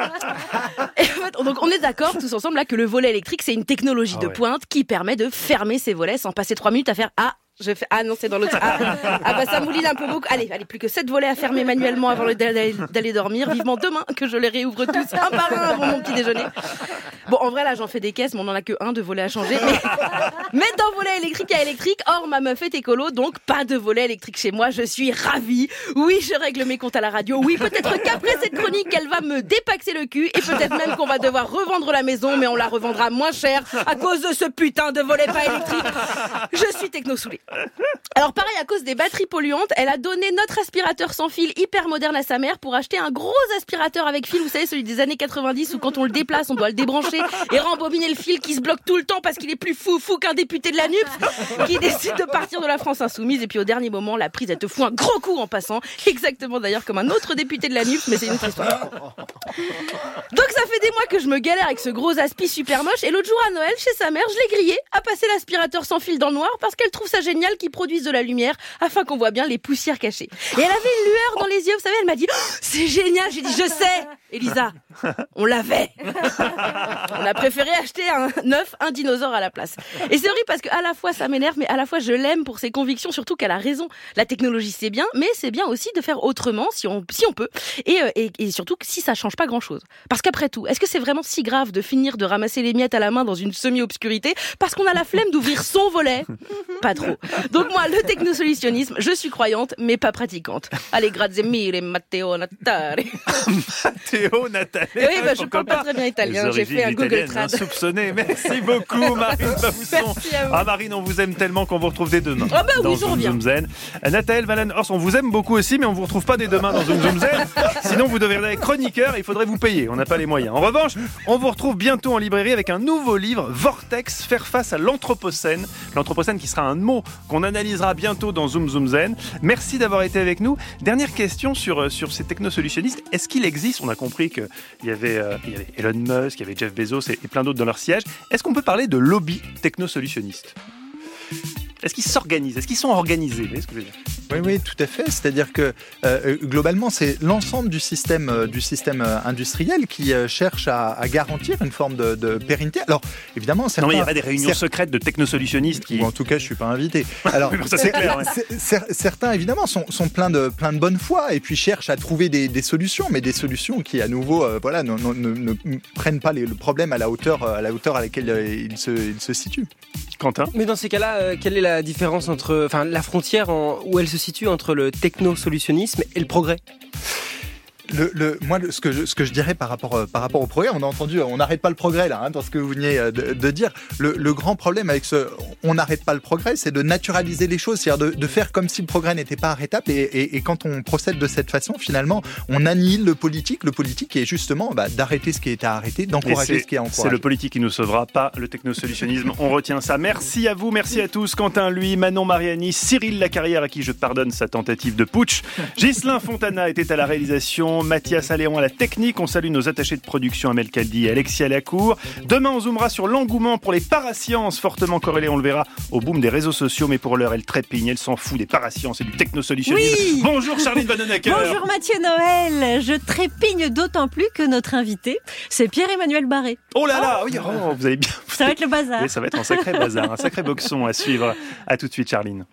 Et en fait, donc on est d'accord tous ensemble là que le volet électrique c'est une technologie de pointe qui permet de fermer ses volets sans passer 3 minutes à faire ah non, c'est dans l'autre. Ça mouline un peu beaucoup. Allez, plus que 7 volets à fermer manuellement avant d'aller dormir. Vivement demain que je les réouvre tous un par un avant mon petit déjeuner. Bon, en vrai, là, j'en fais des caisses, mais on en a que un de volet à changer. Mais d'un volet électrique à électrique, or, ma meuf est écolo, donc pas de volet électrique chez moi. Je suis ravie. Oui, je règle mes comptes à la radio. Oui, peut-être qu'après cette chronique, elle va me dépaxer le cul et peut-être même qu'on va devoir revendre la maison, mais on la revendra moins cher à cause de ce putain de volet pas électrique. Je suis techno-saoulée. Alors pareil, à cause des batteries polluantes, elle a donné notre aspirateur sans fil hyper moderne à sa mère pour acheter un gros aspirateur avec fil, vous savez, celui des années 90 où quand on le déplace, on doit le débrancher et rembobiner le fil qui se bloque tout le temps parce qu'il est plus fou qu'un député de la NUPS qui décide de partir de la France insoumise et puis au dernier moment, la prise, elle te fout un gros coup en passant, exactement d'ailleurs comme un autre député de la NUPS, mais c'est une autre histoire. Donc ça fait des mois que je me galère avec ce gros aspi super moche et l'autre jour à Noël, chez sa mère, je l'ai grillé à passer l'aspirateur sans fil dans le noir parce qu'elle trouve ça génial qui produisent de la lumière afin qu'on voit bien les poussières cachées. Et elle avait une lueur dans les yeux, vous savez, elle m'a dit c'est génial, j'ai dit je sais Elisa, on l'avait. On a préféré acheter un dinosaure à la place. Et c'est horrible parce que à la fois ça m'énerve, mais à la fois je l'aime pour ses convictions, surtout qu'elle a raison. La technologie c'est bien, mais c'est bien aussi de faire autrement si on peut. Et surtout si ça change pas grand chose. Parce qu'après tout, est-ce que c'est vraiment si grave de finir de ramasser les miettes à la main dans une semi-obscurité parce qu'on a la flemme d'ouvrir son volet ? Pas trop. Donc moi, le technosolutionnisme, je suis croyante, mais pas pratiquante. Allez, grazie mille, Matteo Natale. Matteo Natale. Oui, je parle pas très bien italien, j'ai fait un Google Trad. Insoupçonné. Merci beaucoup, Marine Baousson. Merci à vous. Marine, on vous aime tellement qu'on vous retrouve dès demain. Ah bah dans oui, je reviens. Zoom Zen. Nathaël Vallen-Hors, on vous aime beaucoup aussi, mais on vous retrouve pas dès demain dans Zoom Zen. Sinon, vous deviendrez chroniqueur, il faudrait vous payer. On n'a pas les moyens. En revanche, on vous retrouve bientôt en librairie avec un nouveau livre, Vortex, faire face à l'anthropocène. L'anthropocène qui sera un mot qu'on analysera bientôt dans Zoom Zen. Merci d'avoir été avec nous. Dernière question sur ces technosolutionnistes. Est-ce qu'il existe, on a compris qu'il y avait Elon Musk, il y avait Jeff Bezos et plein d'autres dans leur siège. Est-ce qu'on peut parler de lobby technosolutionniste ? Est-ce qu'ils s'organisent ? Est-ce qu'ils sont organisés ? Vous voyez ce que je veux dire ? Oui, tout à fait. C'est-à-dire que globalement, c'est l'ensemble du système industriel qui cherche à garantir une forme de pérennité. Alors, évidemment, certains... Non, mais il y a pas des réunions secrètes de technosolutionnistes qui... Ou en tout cas, je suis pas invité. Alors, ça c'est clair. Ouais. Certains, évidemment, sont pleins de bonne foi et puis cherchent à trouver des solutions, mais des solutions qui, à nouveau, ne prennent pas le problème à la hauteur à laquelle il se situe. Quentin ? Mais dans ces cas-là, quelle est la différence la frontière où elle se situe entre le technosolutionnisme et le progrès ? Moi, ce que je dirais par rapport au progrès, on a entendu, on n'arrête pas le progrès là, dans ce que vous veniez de dire. Le grand problème avec on n'arrête pas le progrès, c'est de naturaliser les choses, c'est-à-dire de faire comme si le progrès n'était pas arrêtable. Et quand on procède de cette façon, finalement, on annihile le politique. Le politique est justement d'arrêter ce qui est à arrêter, d'encourager ce qui est à encourager. C'est le politique qui nous sauvera, pas le technosolutionnisme. On retient ça. Merci à vous, merci à tous. Quentin, lui, Manon Mariani, Cyril Lacarrière, à qui je pardonne sa tentative de putsch. Ghislain Fontana était à la réalisation. réalisation, Mathias Alléon à la technique. On salue nos attachés de production Amel Kaldi et Alexia Lacour. Demain, on zoomera sur l'engouement pour les parasciences, fortement corrélé, on le verra, au boom des réseaux sociaux. Mais pour l'heure, elle trépigne, elle s'en fout des parasciences et du technosolutionnisme. Oui. Bonjour Charline Vanhoenacker. Bonjour Mathieu Noël. Je trépigne d'autant plus que notre invité, c'est Pierre-Emmanuel Barré. Oh là là, oui, vous allez bien. Ça va être le bazar. Oui, ça va être un sacré bazar, un sacré boxon à suivre. À tout de suite, Charline.